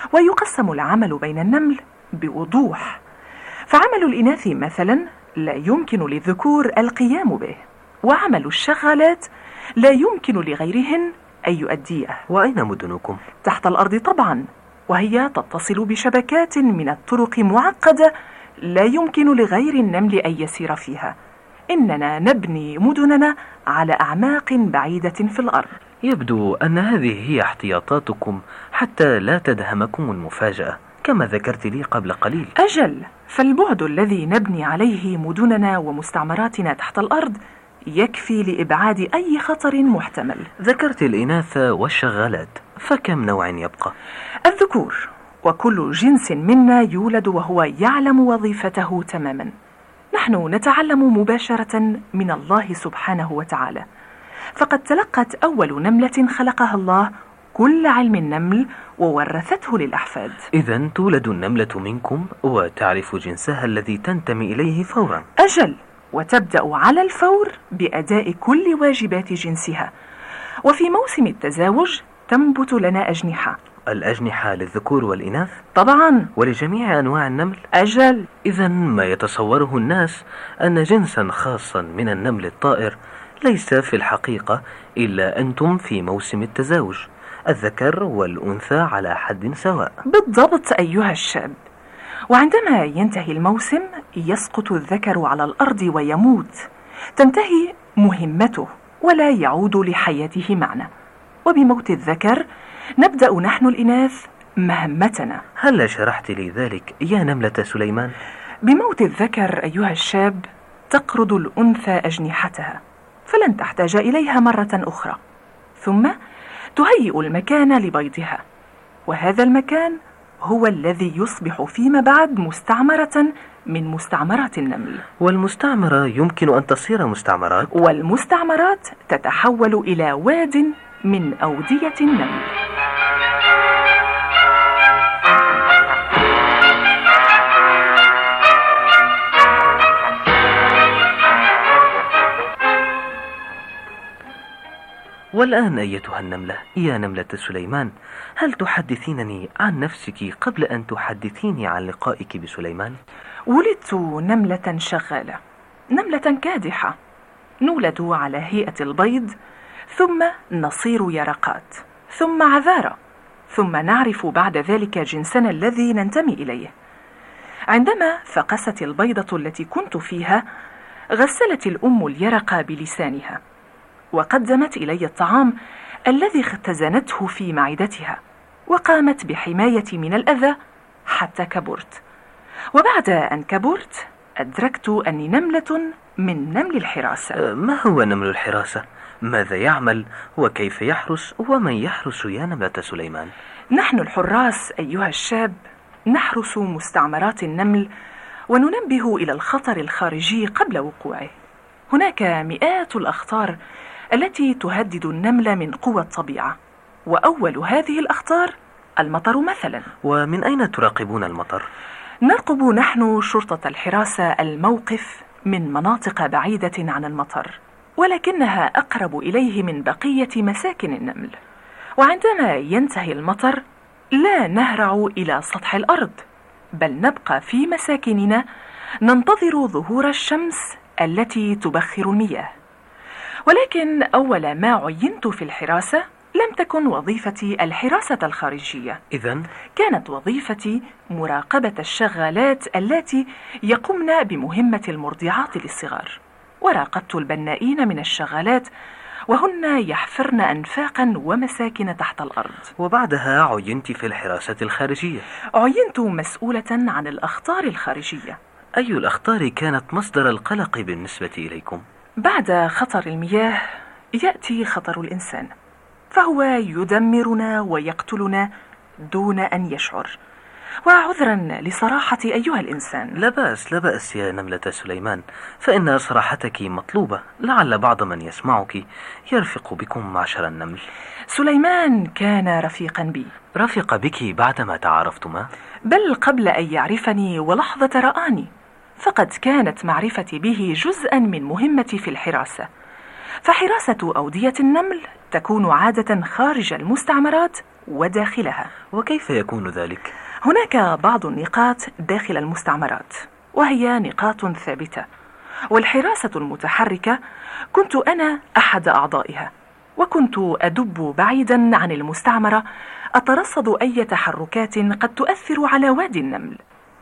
ويقسم العمل بين النمل بوضوح. فعمل الإناث مثلا لا يمكن للذكور القيام به، وعمل الشغالات لا يمكن لغيرهن أن يؤديه. وأين مدنكم؟ تحت الأرض طبعا، وهي تتصل بشبكات من الطرق معقدة لا يمكن لغير النمل أن يسير فيها. إننا نبني مدننا على أعماق بعيدة في الأرض. يبدو أن هذه هي احتياطاتكم حتى لا تدهمكم المفاجأة كما ذكرت لي قبل قليل. أجل، فالبعد الذي نبني عليه مدننا ومستعمراتنا تحت الأرض يكفي لإبعاد أي خطر محتمل. ذكرت الإناث والشغالات، فكم نوع يبقى؟ الذكور، وكل جنس منا يولد وهو يعلم وظيفته تماما. نحن نتعلم مباشرة من الله سبحانه وتعالى، فقد تلقت أول نملة خلقها الله كل علم النمل وورثته للأحفاد. إذن تولد النملة منكم وتعرف جنسها الذي تنتمي إليه فورا. أجل، وتبدأ على الفور بأداء كل واجبات جنسها، وفي موسم التزاوج تنبت لنا أجنحة. الأجنحة للذكور والإناث؟ طبعا. ولجميع أنواع النمل؟ أجل. إذن ما يتصوره الناس أن جنسا خاصا من النمل الطائر ليس في الحقيقة إلا أنتم في موسم التزاوج، الذكر والأنثى على حد سواء. بالضبط أيها الشاب، وعندما ينتهي الموسم يسقط الذكر على الأرض ويموت، تنتهي مهمته ولا يعود لحياته معنا، وبموت الذكر نبدأ نحن الإناث مهمتنا. هل شرحت لي ذلك يا نملة سليمان؟ بموت الذكر أيها الشاب تقرض الأنثى أجنحتها، فلن تحتاج إليها مرة أخرى، ثم تهيئ المكان لبيضها، وهذا المكان هو الذي يصبح فيما بعد مستعمرة من مستعمرات النمل. والمستعمرة يمكن أن تصير مستعمرات؟ والمستعمرات تتحول إلى واد من أودية النمل. والآن أيتها النملة يا نملة سليمان، هل تحدثينني عن نفسك قبل أن تحدثيني عن لقائك بسليمان؟ ولدت نملة شغالة، نملة كادحة، نولد على هيئة البيض، ثم نصير يرقات، ثم عذارى، ثم نعرف بعد ذلك جنسنا الذي ننتمي إليه. عندما فقست البيضة التي كنت فيها، غسلت الأم اليرق بلسانها، وقدمت إلي الطعام الذي اختزنته في معدتها، وقامت بحمايتي من الأذى حتى كبرت. وبعد أن كبرت أدركت أني نملة من نمل الحراسة. ما هو نمل الحراسة؟ ماذا يعمل وكيف يحرس ومن يحرس يا نملة سليمان؟ نحن الحراس أيها الشاب نحرس مستعمرات النمل وننبه إلى الخطر الخارجي قبل وقوعه. هناك مئات الأخطار التي تهدد النمل من قوى الطبيعة، وأول هذه الأخطار المطر مثلا. ومن أين تراقبون المطر؟ نرقب نحن شرطة الحراسة الموقف من مناطق بعيدة عن المطر، ولكنها أقرب إليه من بقية مساكن النمل. وعندما ينتهي المطر لا نهرع إلى سطح الأرض، بل نبقى في مساكننا ننتظر ظهور الشمس التي تبخر المياه. ولكن أول ما عينت في الحراسة لم تكن وظيفتي الحراسة الخارجية، إذن كانت وظيفتي مراقبة الشغالات التي يقمن بمهمة المرضعات للصغار. وراقبت البنائين من الشغالات وهن يحفرن أنفاقا ومساكن تحت الأرض. وبعدها عينت في الحراسة الخارجية. عينت مسؤولة عن الأخطار الخارجية. أي الأخطار كانت مصدر القلق بالنسبة إليكم؟ بعد خطر المياه يأتي خطر الإنسان، فهو يدمرنا ويقتلنا دون أن يشعر. وعذرا لصراحتي أيها الإنسان. لا بأس لا بأس يا نملة سليمان، فإن صراحتك مطلوبة، لعل بعض من يسمعك يرفق بكم معشر النمل. سليمان كان رفيقا بي. رفق بك بعدما تعارفتما؟ بل قبل أن يعرفني ولحظة رآني، فقد كانت معرفتي به جزءا من مهمتي في الحراسة. فحراسة أودية النمل تكون عادة خارج المستعمرات وداخلها. وكيف يكون ذلك؟ هناك بعض النقاط داخل المستعمرات، وهي نقاط ثابتة، والحراسة المتحركة كنت أنا أحد أعضائها، وكنت أدب بعيدا عن المستعمرة أترصد أي تحركات قد تؤثر على وادي النمل.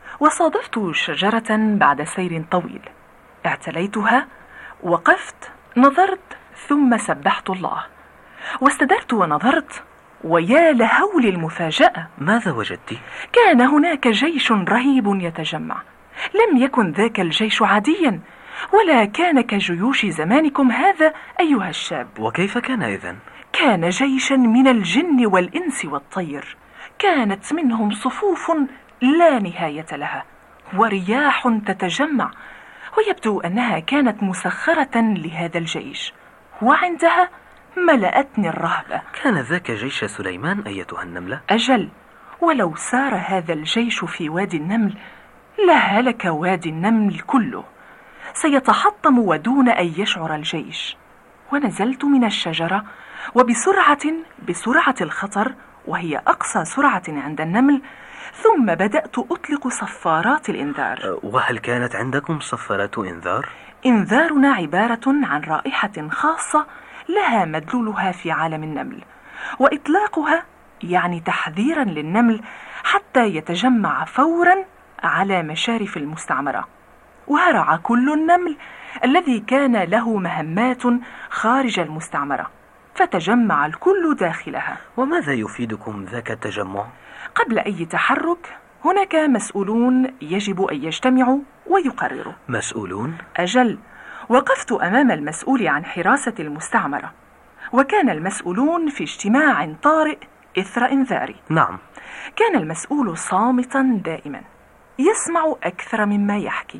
وصادفت شجرة بعد سير طويل، اعتليتها، وقفت، نظرت، ثم سبحت الله، واستدرت ونظرت، ويا لهول المفاجأة. ماذا وجدت؟ كان هناك جيش رهيب يتجمع. لم يكن ذاك الجيش عاديا، ولا كان كجيوش زمانكم هذا أيها الشاب. وكيف كان إذن؟ كان جيشا من الجن والإنس والطير، كانت منهم صفوف لا نهاية لها، ورياح تتجمع، ويبدو أنها كانت مسخرة لهذا الجيش. وعندها ملأتني الرهبة. كان ذاك جيش سليمان أيتها النملة؟ أجل، ولو سار هذا الجيش في وادي النمل لهلك وادي النمل كله، سيتحطم ودون أن يشعر الجيش. ونزلت من الشجرة وبسرعة بسرعة الخطر، وهي أقصى سرعة عند النمل، ثم بدأت أطلق صفارات الإنذار. وهل كانت عندكم صفارات إنذار؟ إنذارنا عبارة عن رائحة خاصة لها مدلولها في عالم النمل، وإطلاقها يعني تحذيرا للنمل حتى يتجمع فورا على مشارف المستعمرة. وهرع كل النمل الذي كان له مهمات خارج المستعمرة، فتجمع الكل داخلها. وماذا يفيدكم ذاك التجمع؟ قبل أي تحرك هناك مسؤولون يجب أن يجتمعوا ويقرروا. مسؤولون؟ أجل، وقفت أمام المسؤول عن حراسة المستعمرة، وكان المسؤولون في اجتماع طارئ إثر إنذاري. نعم. كان المسؤول صامتا دائما، يسمع أكثر مما يحكي،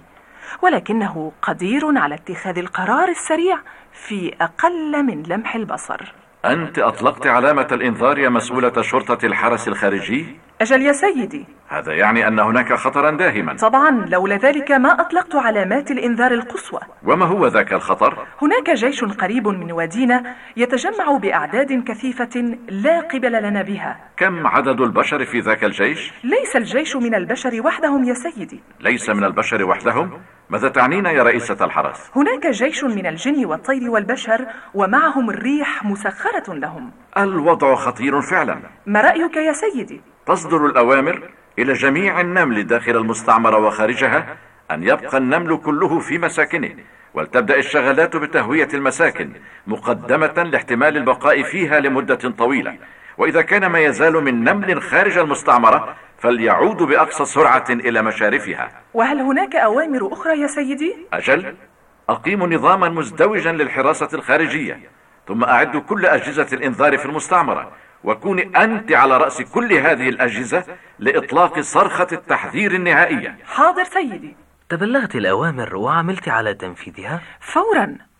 ولكنه قدير على اتخاذ القرار السريع في أقل من لمح البصر. أنت أطلقت علامة الإنذار يا مسؤولة شرطة الحرس الخارجي؟ أجل يا سيدي. هذا يعني أن هناك خطرا داهما. طبعا، لولا ذلك ما أطلقت علامات الإنذار القصوى. وما هو ذاك الخطر؟ هناك جيش قريب من وادينا يتجمع بأعداد كثيفة لا قبل لنا بها. كم عدد البشر في ذاك الجيش؟ ليس الجيش من البشر وحدهم يا سيدي. ليس من البشر وحدهم؟ ماذا تعنين يا رئيسة الحرس؟ هناك جيش من الجن والطير والبشر، ومعهم الريح مسخرة لهم. الوضع خطير فعلا. ما رأيك يا سيدي؟ تصدر الأوامر إلى جميع النمل داخل المستعمرة وخارجها أن يبقى النمل كله في مساكنه، ولتبدأ الشغلات بتهوية المساكن مقدمة لاحتمال البقاء فيها لمدة طويلة. وإذا كان ما يزال من نمل خارج المستعمرة فليعود بأقصى سرعة إلى مشارفها. وهل هناك أوامر أخرى يا سيدي؟ أجل، أقيم نظاما مزدوجا للحراسة الخارجية، ثم أعد كل أجهزة الإنذار في المستعمرة، وكوني أنت على رأس كل هذه الأجهزة لإطلاق صرخة التحذير النهائية. حاضر سيدي. تبلغت الأوامر وعملت على تنفيذها؟ فورا،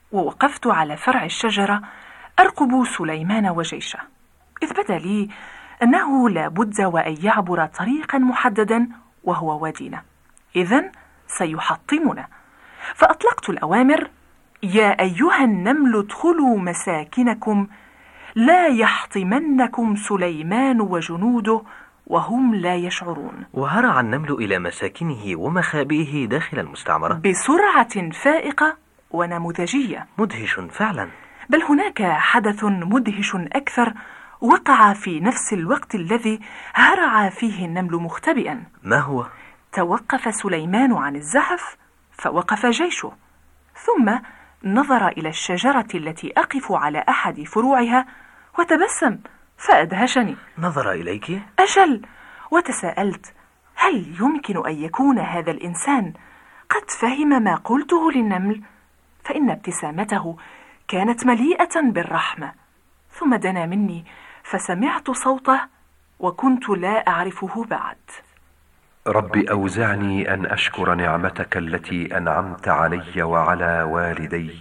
ووقفت على فرع الشجرة أرقب سليمان وجيشه، إذ بدا لي أنه لا بد وأن يعبر طريقا محددا وهو وادينا، إذن سيحطمنا. فأطلقت الأوامر: يا أيها النمل ادخلوا مساكنكم لا يحطمنكم سليمان وجنوده وهم لا يشعرون. وهرع النمل إلى مساكنه ومخابئه داخل المستعمرة بسرعة فائقة ونموذجية. مدهش فعلا. بل هناك حدث مدهش أكثر وقع في نفس الوقت الذي هرع فيه النمل مختبئا. ما هو؟ توقف سليمان عن الزحف فوقف جيشه، ثم نظر إلى الشجرة التي أقف على أحد فروعها وتبسم فأدهشني. نظر إليك؟ أجل. وتساءلت: هل يمكن أن يكون هذا الإنسان قد فهم ما قلته للنمل؟ فإن ابتسامته كانت مليئة بالرحمة. ثم دنا مني فسمعت صوته وكنت لا أعرفه بعد. رب أوزعني أن أشكر نعمتك التي أنعمت علي وعلى والدي،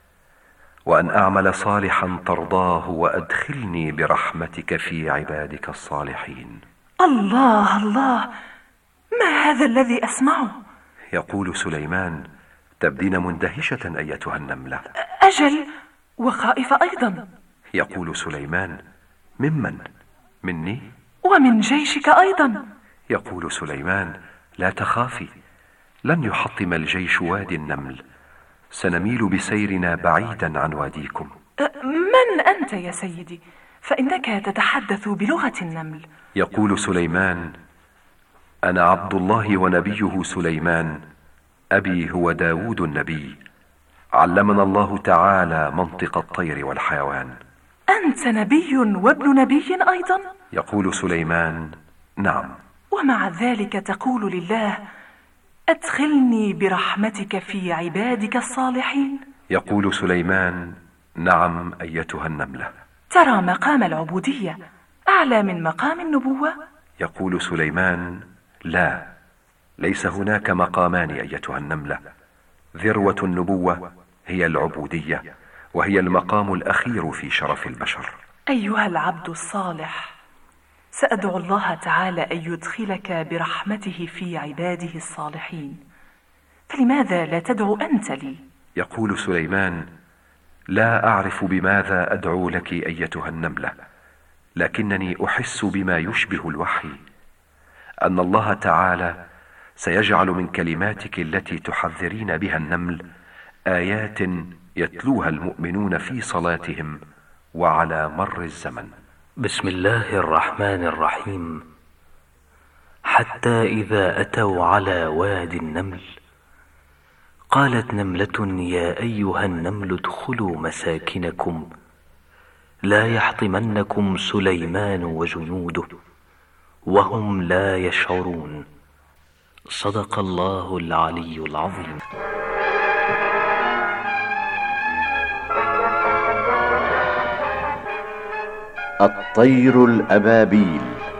وأن أعمل صالحا ترضاه، وأدخلني برحمتك في عبادك الصالحين. الله الله، ما هذا الذي أسمعه؟ يقول سليمان: تبدين مندهشة أيتها النملة. أجل، وخائفة أيضا. يقول سليمان: ممن؟ مني؟ ومن جيشك أيضا. يقول سليمان: لا تخافي، لن يحطم الجيش وادي النمل، سنميل بسيرنا بعيدا عن واديكم. من أنت يا سيدي؟ فإنك تتحدث بلغة النمل. يقول سليمان: أنا عبد الله ونبيه سليمان، أبي هو داود النبي، علمنا الله تعالى منطق الطير والحيوان. أنت نبي وابن نبي أيضا؟ يقول سليمان: نعم. ومع ذلك تقول لله: أدخلني برحمتك في عبادك الصالحين؟ يقول سليمان: نعم أيتها النملة. ترى مقام العبودية أعلى من مقام النبوة؟ يقول سليمان: لا، ليس هناك مقامان أيتها النملة، ذروة النبوة هي العبودية، وهي المقام الأخير في شرف البشر. أيها العبد الصالح، سأدعو الله تعالى أن يدخلك برحمته في عباده الصالحين، فلماذا لا تدعو أنت لي؟ يقول سليمان: لا أعرف بماذا أدعو لك أيتها النملة، لكنني أحس بما يشبه الوحي، أن الله تعالى سيجعل من كلماتك التي تحذرين بها النمل آيات يتلوها المؤمنون في صلاتهم وعلى مر الزمن. بسم الله الرحمن الرحيم. حتى إذا أتوا على وادي النمل قالت نملة يا أيها النمل ادخلوا مساكنكم لا يحطمنكم سليمان وجنوده وهم لا يشعرون. صدق الله العلي العظيم. الطير الأبابيل.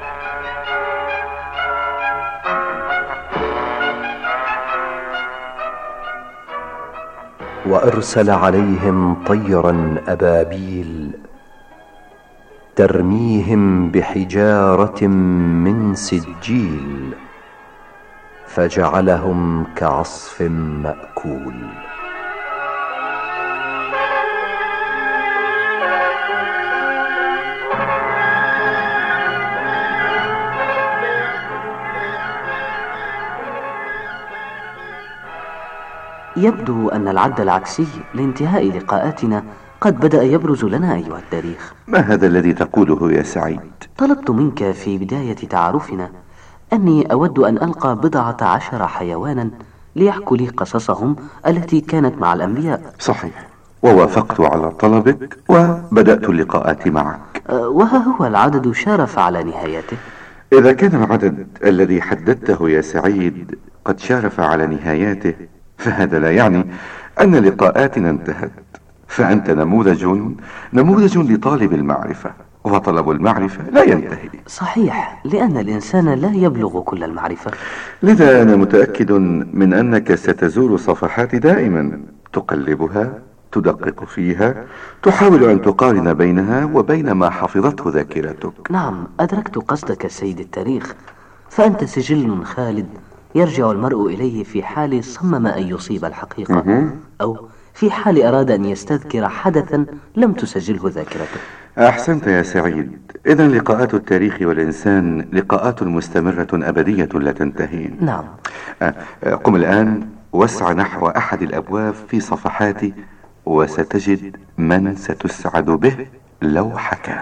وأرسل عليهم طيرا أبابيل ترميهم بحجارة من سجيل فجعلهم كعصف مأكول. يبدو أن العد العكسي لانتهاء لقاءاتنا قد بدأ يبرز لنا أيها التاريخ. ما هذا الذي تقوله يا سعيد؟ طلبت منك في بداية تعارفنا أني أود أن ألقى بضعة عشر حيوانا ليحكوا لي قصصهم التي كانت مع الأنبياء. صحيح، ووافقت على طلبك وبدأت اللقاءات معك. وها هو العدد شارف على نهايته. إذا كان العدد الذي حددته يا سعيد قد شارف على نهاياته فهذا لا يعني أن لقاءاتنا انتهت، فأنت نموذج نموذج لطالب المعرفة، وطلب المعرفة لا ينتهي. صحيح، لأن الإنسان لا يبلغ كل المعرفة. لذا أنا متأكد من أنك ستزور صفحات دائما تقلبها تدقق فيها، تحاول أن تقارن بينها وبين ما حفظته ذاكرتك. نعم، أدركت قصدك سيد التاريخ، فأنت سجل خالد يرجع المرء إليه في حال صمم أن يصيب الحقيقة، أو في حال أراد أن يستذكر حدثا لم تسجله ذاكرته. أحسنت يا سعيد. إذن لقاءات التاريخ والإنسان لقاءات مستمرة أبدية لا تنتهي. نعم. قم الآن واسع نحو أحد الأبواب في صفحاتي، وستجد من ستسعد به لو حكى.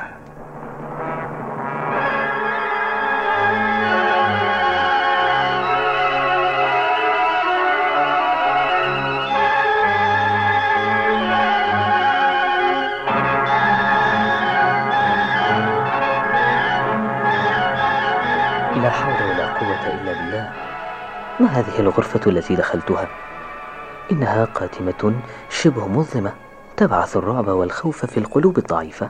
لا حول ولا قوة إلا بالله. ما هذه الغرفة التي دخلتها؟ إنها قاتمة شبه مظلمة تبعث الرعب والخوف في القلوب الضعيفة.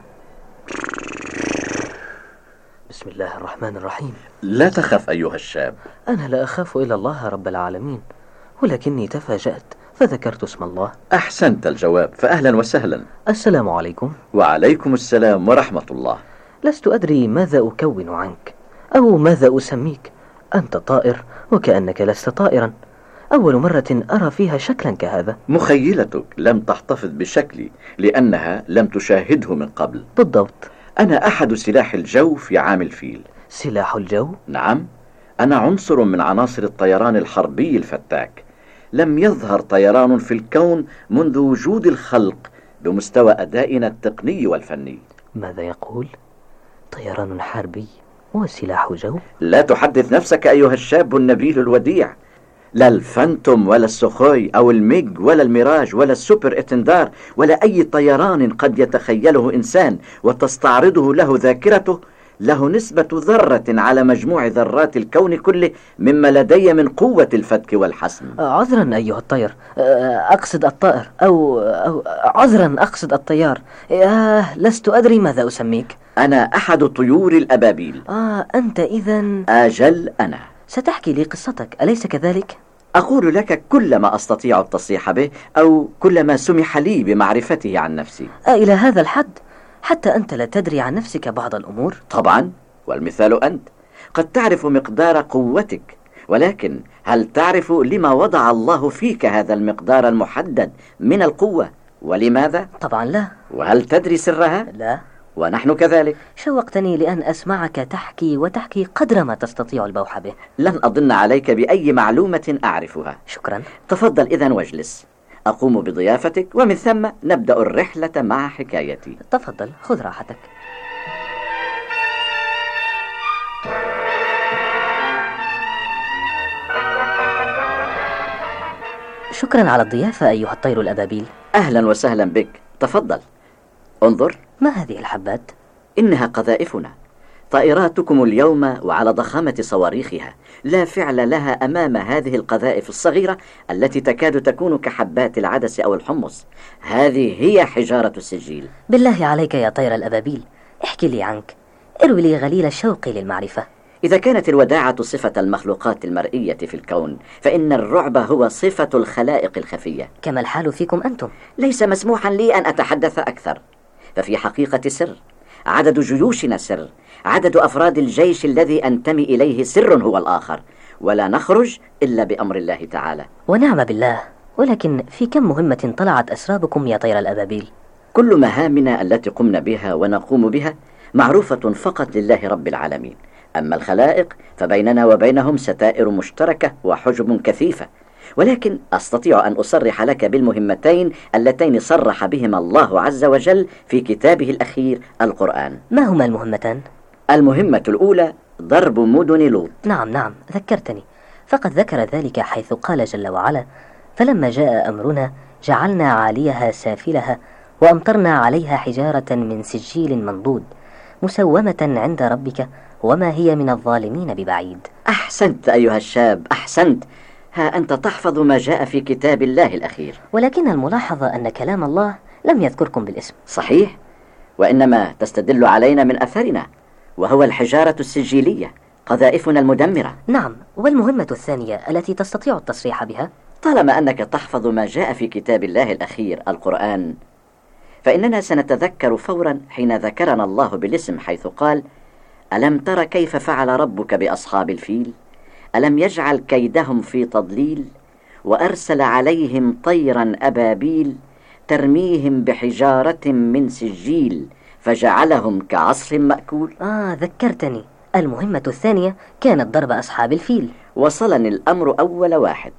بسم الله الرحمن الرحيم. لا تخف أيها الشاب. أنا لا أخاف إلا الله رب العالمين، ولكني تفاجأت فذكرت اسم الله. أحسنت الجواب، فأهلا وسهلا. السلام عليكم. وعليكم السلام ورحمة الله. لست أدري ماذا أكون عنك أو ماذا أسميك. أنت طائر وكأنك لست طائرا، أول مرة أرى فيها شكلا كهذا. مخيلتك لم تحتفظ بشكلي لأنها لم تشاهده من قبل. بالضبط. أنا أحد سلاح الجو في عام الفيل. سلاح الجو؟ نعم، أنا عنصر من عناصر الطيران الحربي الفتاك. لم يظهر طيران في الكون منذ وجود الخلق بمستوى أدائنا التقني والفني. ماذا يقول؟ طيران حربي وسلاح جو؟ لا تحدث نفسك أيها الشاب النبيل الوديع. لا الفانتوم ولا السخوي أو الميج ولا الميراج ولا السوبر إتندار ولا أي طيران قد يتخيله إنسان وتستعرضه له ذاكرته له نسبة ذرة على مجموع ذرات الكون كله مما لدي من قوة الفتك والحسم. عذرا أيها الطير، أقصد الطائر، أو, أو عذرا أقصد الطيار. آه لست أدري ماذا أسميك. أنا أحد طيور الأبابيل. آه أنت إذن؟ أجل أنا. ستحكي لي قصتك أليس كذلك؟ أقول لك كل ما أستطيع التصريح به أو كل ما سمح لي بمعرفته عن نفسي. آه إلى هذا الحد؟ حتى أنت لا تدري عن نفسك بعض الأمور؟ طبعا، والمثال أنت. قد تعرف مقدار قوتك، ولكن هل تعرف لما وضع الله فيك هذا المقدار المحدد من القوة ولماذا؟ طبعا لا. وهل تدري سرها؟ لا. ونحن كذلك. شوقتني لأن أسمعك تحكي وتحكي قدر ما تستطيع البوح به. لن أضن عليك بأي معلومة أعرفها. شكرا. تفضل إذن واجلس، أقوم بضيافتك ومن ثم نبدأ الرحلة مع حكايتي. تفضل، خذ راحتك. شكرا على الضيافة أيها الطير الأبابيل. أهلا وسهلا بك، تفضل. انظر. ما هذه الحبات؟ إنها قذائفنا، طائراتكم اليوم وعلى ضخامة صواريخها لا فعل لها أمام هذه القذائف الصغيرة التي تكاد تكون كحبات العدس أو الحمص. هذه هي حجارة السجيل. بالله عليك يا طير الأبابيل، احكي لي عنك، اروي لي غليل الشوق للمعرفة. إذا كانت الوداعة صفة المخلوقات المرئية في الكون، فإن الرعب هو صفة الخلائق الخفية. كما الحال فيكم أنتم. ليس مسموحا لي أن أتحدث أكثر، ففي حقيقة سر. عدد جيوشنا سر، عدد أفراد الجيش الذي أنتمي إليه سر هو الآخر، ولا نخرج إلا بأمر الله تعالى. ونعم بالله. ولكن في كم مهمة طلعت أسرابكم يا طير الأبابيل؟ كل مهامنا التي قمنا بها ونقوم بها معروفة فقط لله رب العالمين. أما الخلائق فبيننا وبينهم ستائر مشتركة وحجب كثيفة، ولكن أستطيع أن أصرح لك بالمهمتين اللتين صرح بهما الله عز وجل في كتابه الأخير القرآن. ما هما المهمتان؟ المهمة الأولى ضرب مدن لوط. نعم نعم ذكرتني، فقد ذكر ذلك حيث قال جل وعلا: فلما جاء أمرنا جعلنا عاليها سافلها وأمطرنا عليها حجارة من سجيل منضود مسومة عند ربك وما هي من الظالمين ببعيد. أحسنت أيها الشاب، أحسنت. ها أنت تحفظ ما جاء في كتاب الله الأخير. ولكن الملاحظة أن كلام الله لم يذكركم بالاسم. صحيح، وإنما تستدل علينا من أثرنا، وهو الحجارة السجيلية، قذائفنا المدمرة. نعم، والمهمة الثانية التي تستطيع التصريح بها؟ طالما أنك تحفظ ما جاء في كتاب الله الأخير القرآن، فإننا سنتذكر فورا حين ذكرنا الله بالاسم، حيث قال: ألم تر كيف فعل ربك بأصحاب الفيل؟ ألم يجعل كيدهم في تضليل؟ وأرسل عليهم طيرا أبابيل ترميهم بحجارة من سجيل فجعلهم كعصف مأكول. آه ذكرتني، المهمة الثانية كانت ضرب أصحاب الفيل. وصلني الأمر أول واحد.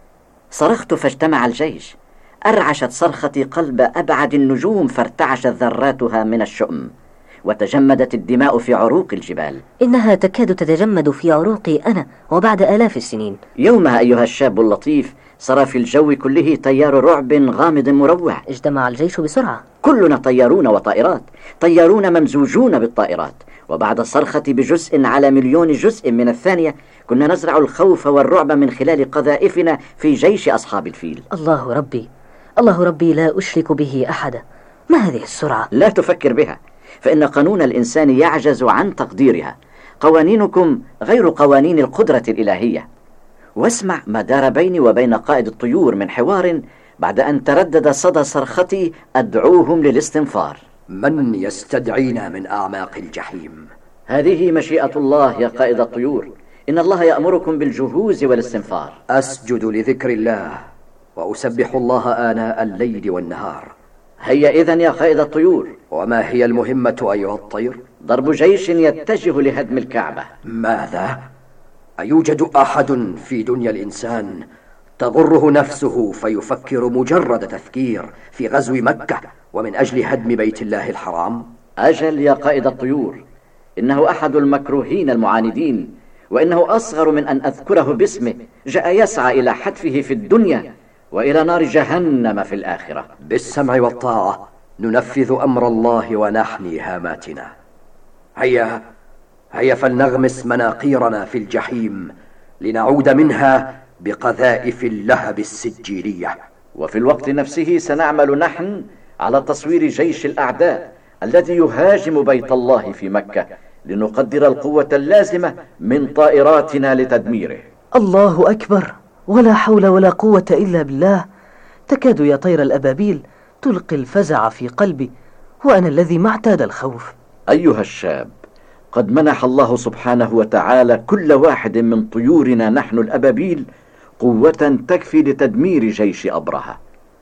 صرخت فاجتمع الجيش، أرعشت صرختي قلب أبعد النجوم فارتعشت ذراتها من الشؤم، وتجمدت الدماء في عروق الجبال. إنها تكاد تتجمد في عروقي أنا وبعد آلاف السنين. يومها أيها الشاب اللطيف صار في الجو كله تيار رعب غامض مروع. اجتمع الجيش بسرعة، كلنا طيارون وطائرات، طيارون ممزوجون بالطائرات، وبعد الصرخة بجزء على مليون جزء من الثانية كنا نزرع الخوف والرعب من خلال قذائفنا في جيش أصحاب الفيل. الله ربي، الله ربي، لا أشرك به أحدا. ما هذه السرعة؟ لا تفكر بها، فإن قانون الإنسان يعجز عن تقديرها. قوانينكم غير قوانين القدرة الإلهية. واسمع ما دار بيني وبين قائد الطيور من حوار بعد أن تردد صدى صرختي أدعوهم للاستنفار. من يستدعينا من أعماق الجحيم؟ هذه مشيئة الله يا قائد الطيور، إن الله يأمركم بالجهوز والاستنفار. أسجد لذكر الله وأسبح الله آناء الليل والنهار. هيا إذن يا قائد الطيور. وما هي المهمة أيها الطير؟ ضرب جيش يتجه لهدم الكعبة. ماذا؟ أيوجد أحد في دنيا الإنسان تضره نفسه فيفكر مجرد تفكير في غزو مكة ومن أجل هدم بيت الله الحرام؟ أجل يا قائد الطيور، إنه أحد المكروهين المعاندين، وإنه أصغر من أن أذكره باسمه، جاء يسعى إلى حتفه في الدنيا وإلى نار جهنم في الآخرة. بالسمع والطاعة ننفذ أمر الله ونحمي هاماتنا. هيا هيا فلنغمس مناقيرنا في الجحيم لنعود منها بقذائف اللهب السجيلية. وفي الوقت نفسه سنعمل نحن على تصوير جيش الأعداء الذي يهاجم بيت الله في مكة، لنقدر القوة اللازمة من طائراتنا لتدميره. الله أكبر، ولا حول ولا قوة إلا بالله. تكاد يا طير الأبابيل تلقي الفزع في قلبي، وأنا الذي ما اعتاد الخوف. أيها الشاب، قد منح الله سبحانه وتعالى كل واحد من طيورنا نحن الأبابيل قوة تكفي لتدمير جيش أبرهة،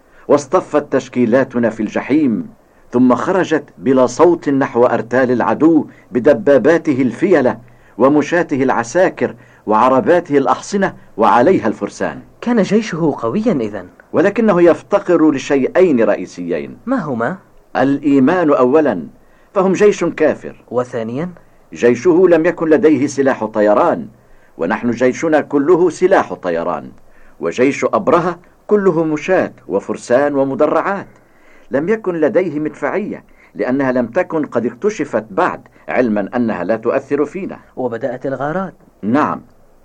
واصطفت تشكيلاتنا في الجحيم، ثم خرجت بلا صوت نحو أرتال العدو بدباباته الفيلة ومشاته العساكر وعرباته الأحصنة وعليها الفرسان. كان جيشه قويا إذن، ولكنه يفتقر لشيئين رئيسيين. ما هما؟ الإيمان أولا، فهم جيش كافر. وثانيا جيشه لم يكن لديه سلاح طيران، ونحن جيشنا كله سلاح طيران. وجيش أبرهة كله مشاة وفرسان ومدرعات. لم يكن لديه مدفعية، لأنها لم تكن قد اكتشفت بعد، علما أنها لا تؤثر فينا. وبدأت الغارات. نعم،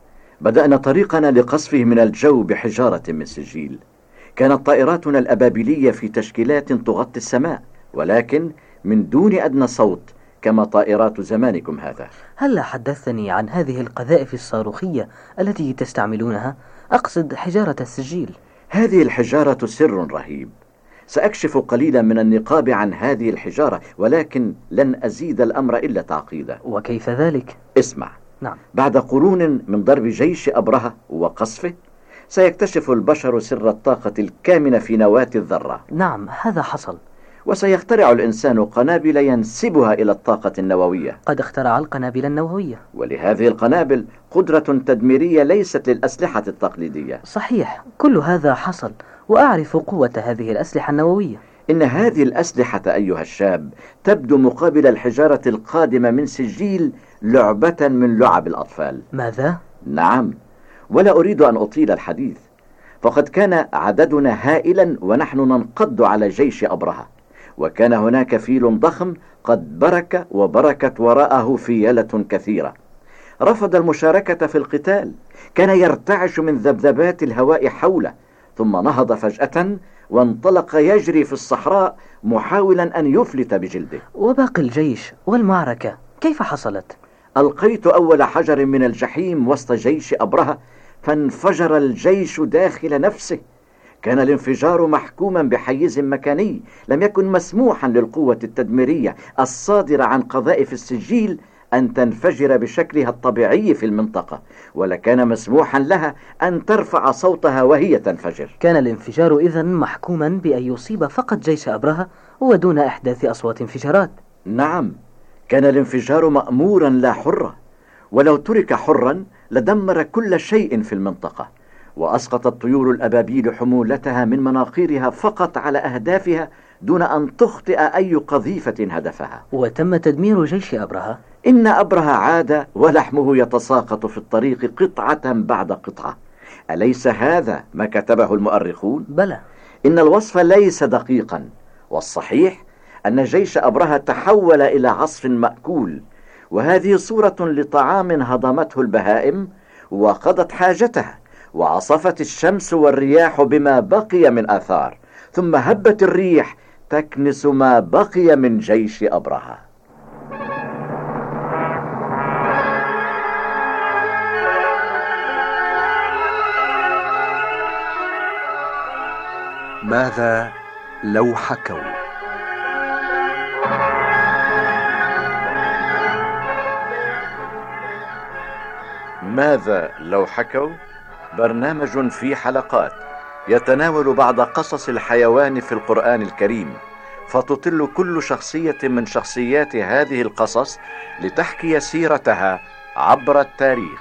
بدأنا طريقنا لقصفه من الجو بحجارة من سجيل. كانت طائراتنا الأبابيلية في تشكيلات تغطي السماء، ولكن من دون أدنى صوت، كما طائرات زمانكم هذا. هل حدثتني عن هذه القذائف الصاروخية التي تستعملونها؟ أقصد حجارة السجيل. هذه الحجارة سر رهيب، سأكشف قليلا من النقاب عن هذه الحجارة، ولكن لن أزيد الأمر إلا تعقيدا. وكيف ذلك؟ اسمع. نعم. بعد قرون من ضرب جيش أبرهة وقصفه، سيكتشف البشر سر الطاقة الكامنة في نواة الذرة. نعم، هذا حصل. وسيخترع الإنسان قنابل ينسبها إلى الطاقة النووية. قد اخترع القنابل النووية، ولهذه القنابل قدرة تدميرية ليست للأسلحة التقليدية. صحيح، كل هذا حصل، وأعرف قوة هذه الأسلحة النووية. إن هذه الأسلحة أيها الشاب تبدو مقابل الحجارة القادمة من سجيل لعبة من لعب الأطفال. ماذا؟ نعم، ولا أريد أن أطيل الحديث، فقد كان عددنا هائلا ونحن ننقض على جيش أبرهة، وكان هناك فيل ضخم قد برك وبركت وراءه فيلة كثيرة. رفض المشاركة في القتال، كان يرتعش من ذبذبات الهواء حوله، ثم نهض فجأة وانطلق يجري في الصحراء محاولا أن يفلت بجلده. وباقي الجيش والمعركة كيف حصلت؟ ألقيت أول حجر من الجحيم وسط جيش أبرهة، فانفجر الجيش داخل نفسه. كان الانفجار محكوما بحيز مكاني، لم يكن مسموحا للقوة التدميرية الصادرة عن قذائف السجيل أن تنفجر بشكلها الطبيعي في المنطقة، ولا كان مسموحا لها أن ترفع صوتها وهي تنفجر. كان الانفجار إذن محكوما بأن يصيب فقط جيش أبرهة ودون إحداث أصوات انفجارات. نعم، كان الانفجار مأمورا لا حرا، ولو ترك حرا لدمر كل شيء في المنطقة، وأسقطت طيور الأبابيل حمولتها من مناقيرها فقط على أهدافها دون أن تخطئ أي قذيفة هدفها. وتم تدمير جيش أبرهة. إن أبرهة عاد ولحمه يتساقط في الطريق قطعة بعد قطعة. أليس هذا ما كتبه المؤرخون؟ بلى. إن الوصف ليس دقيقا، والصحيح أن جيش أبرهة تحول إلى عصف مأكول، وهذه صورة لطعام هضمته البهائم وقضت حاجتها، وعصفت الشمس والرياح بما بقي من آثار، ثم هبت الريح تكنس ما بقي من جيش أبرهة. ماذا لو حكوا؟ ماذا لو حكوا؟ برنامج في حلقات يتناول بعض قصص الحيوان في القرآن الكريم، فتطل كل شخصية من شخصيات هذه القصص لتحكي سيرتها عبر التاريخ.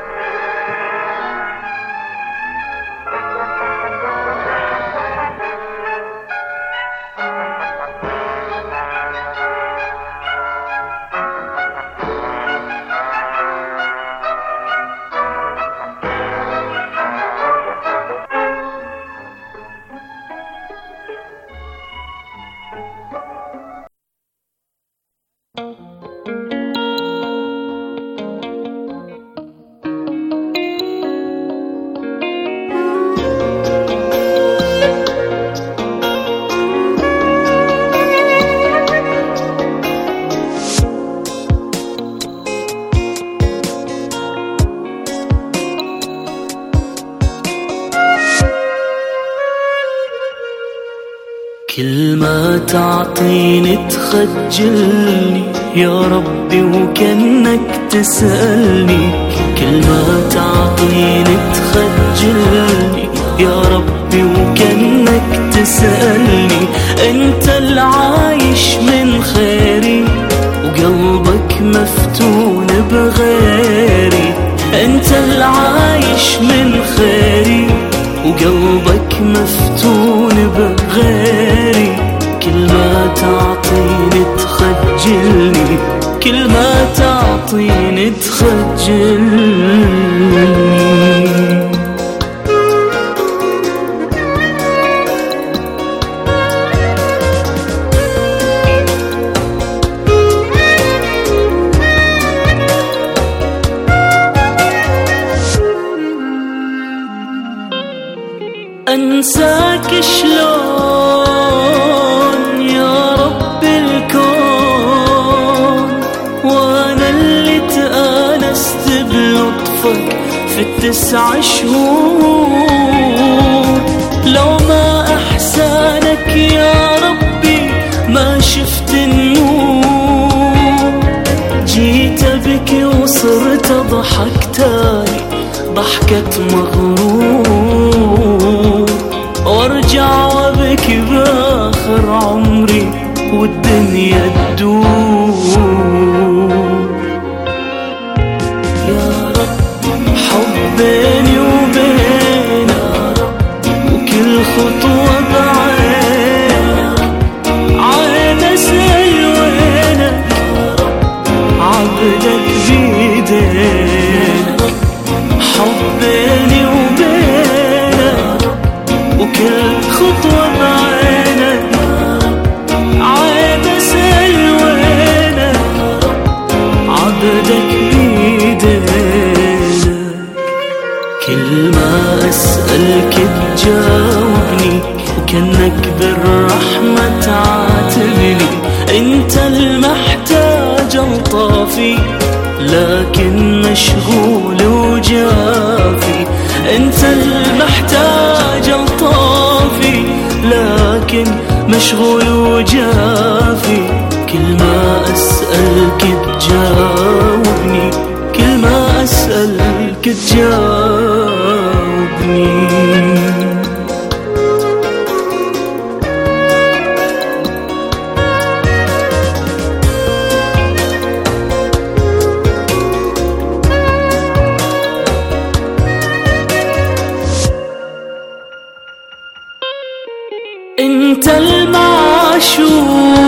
كل ما تعطيني تخجلني يا ربي وكأنك تسألني، كل ما تعطيني تخجلني يا ربي وكأنك تسألني. انت العايش من خيري وقلبك مفتون بغيري، انت العايش من خيري وقلبك مفتون بغيري. كل ما تعطيني تخجلني، كل ما تعطيني تخجلني. أنساك شلون يا رب الكون، وأنا اللي تآنست بلطفك في التسع شهور. لو ما أحسانك يا ربي ما شفت النور، جيت أبكي وصرت أضحك تاني ضحكة مغرور، وارجع وابكي باخر عمري والدنيا تدور. يا رب حب بيني وبينك وكل خطوة بعينك، عين اسأل وينك عبدك بيدينك. حب بيني وبينك وكل خطوة بعينك، عيب اسأل وينك عبدك بيدينك. كل ما أسألك تجاوبني وكأنك بالرحمة تعاتبني. انت المحتاج الطافي لكن مشغول وجافي، انت المحتاج الطافي، لكن مشغول وجافي. كل ما أسألك تجاوبني، كل ما أسألك تجاوبني. انت المعشوق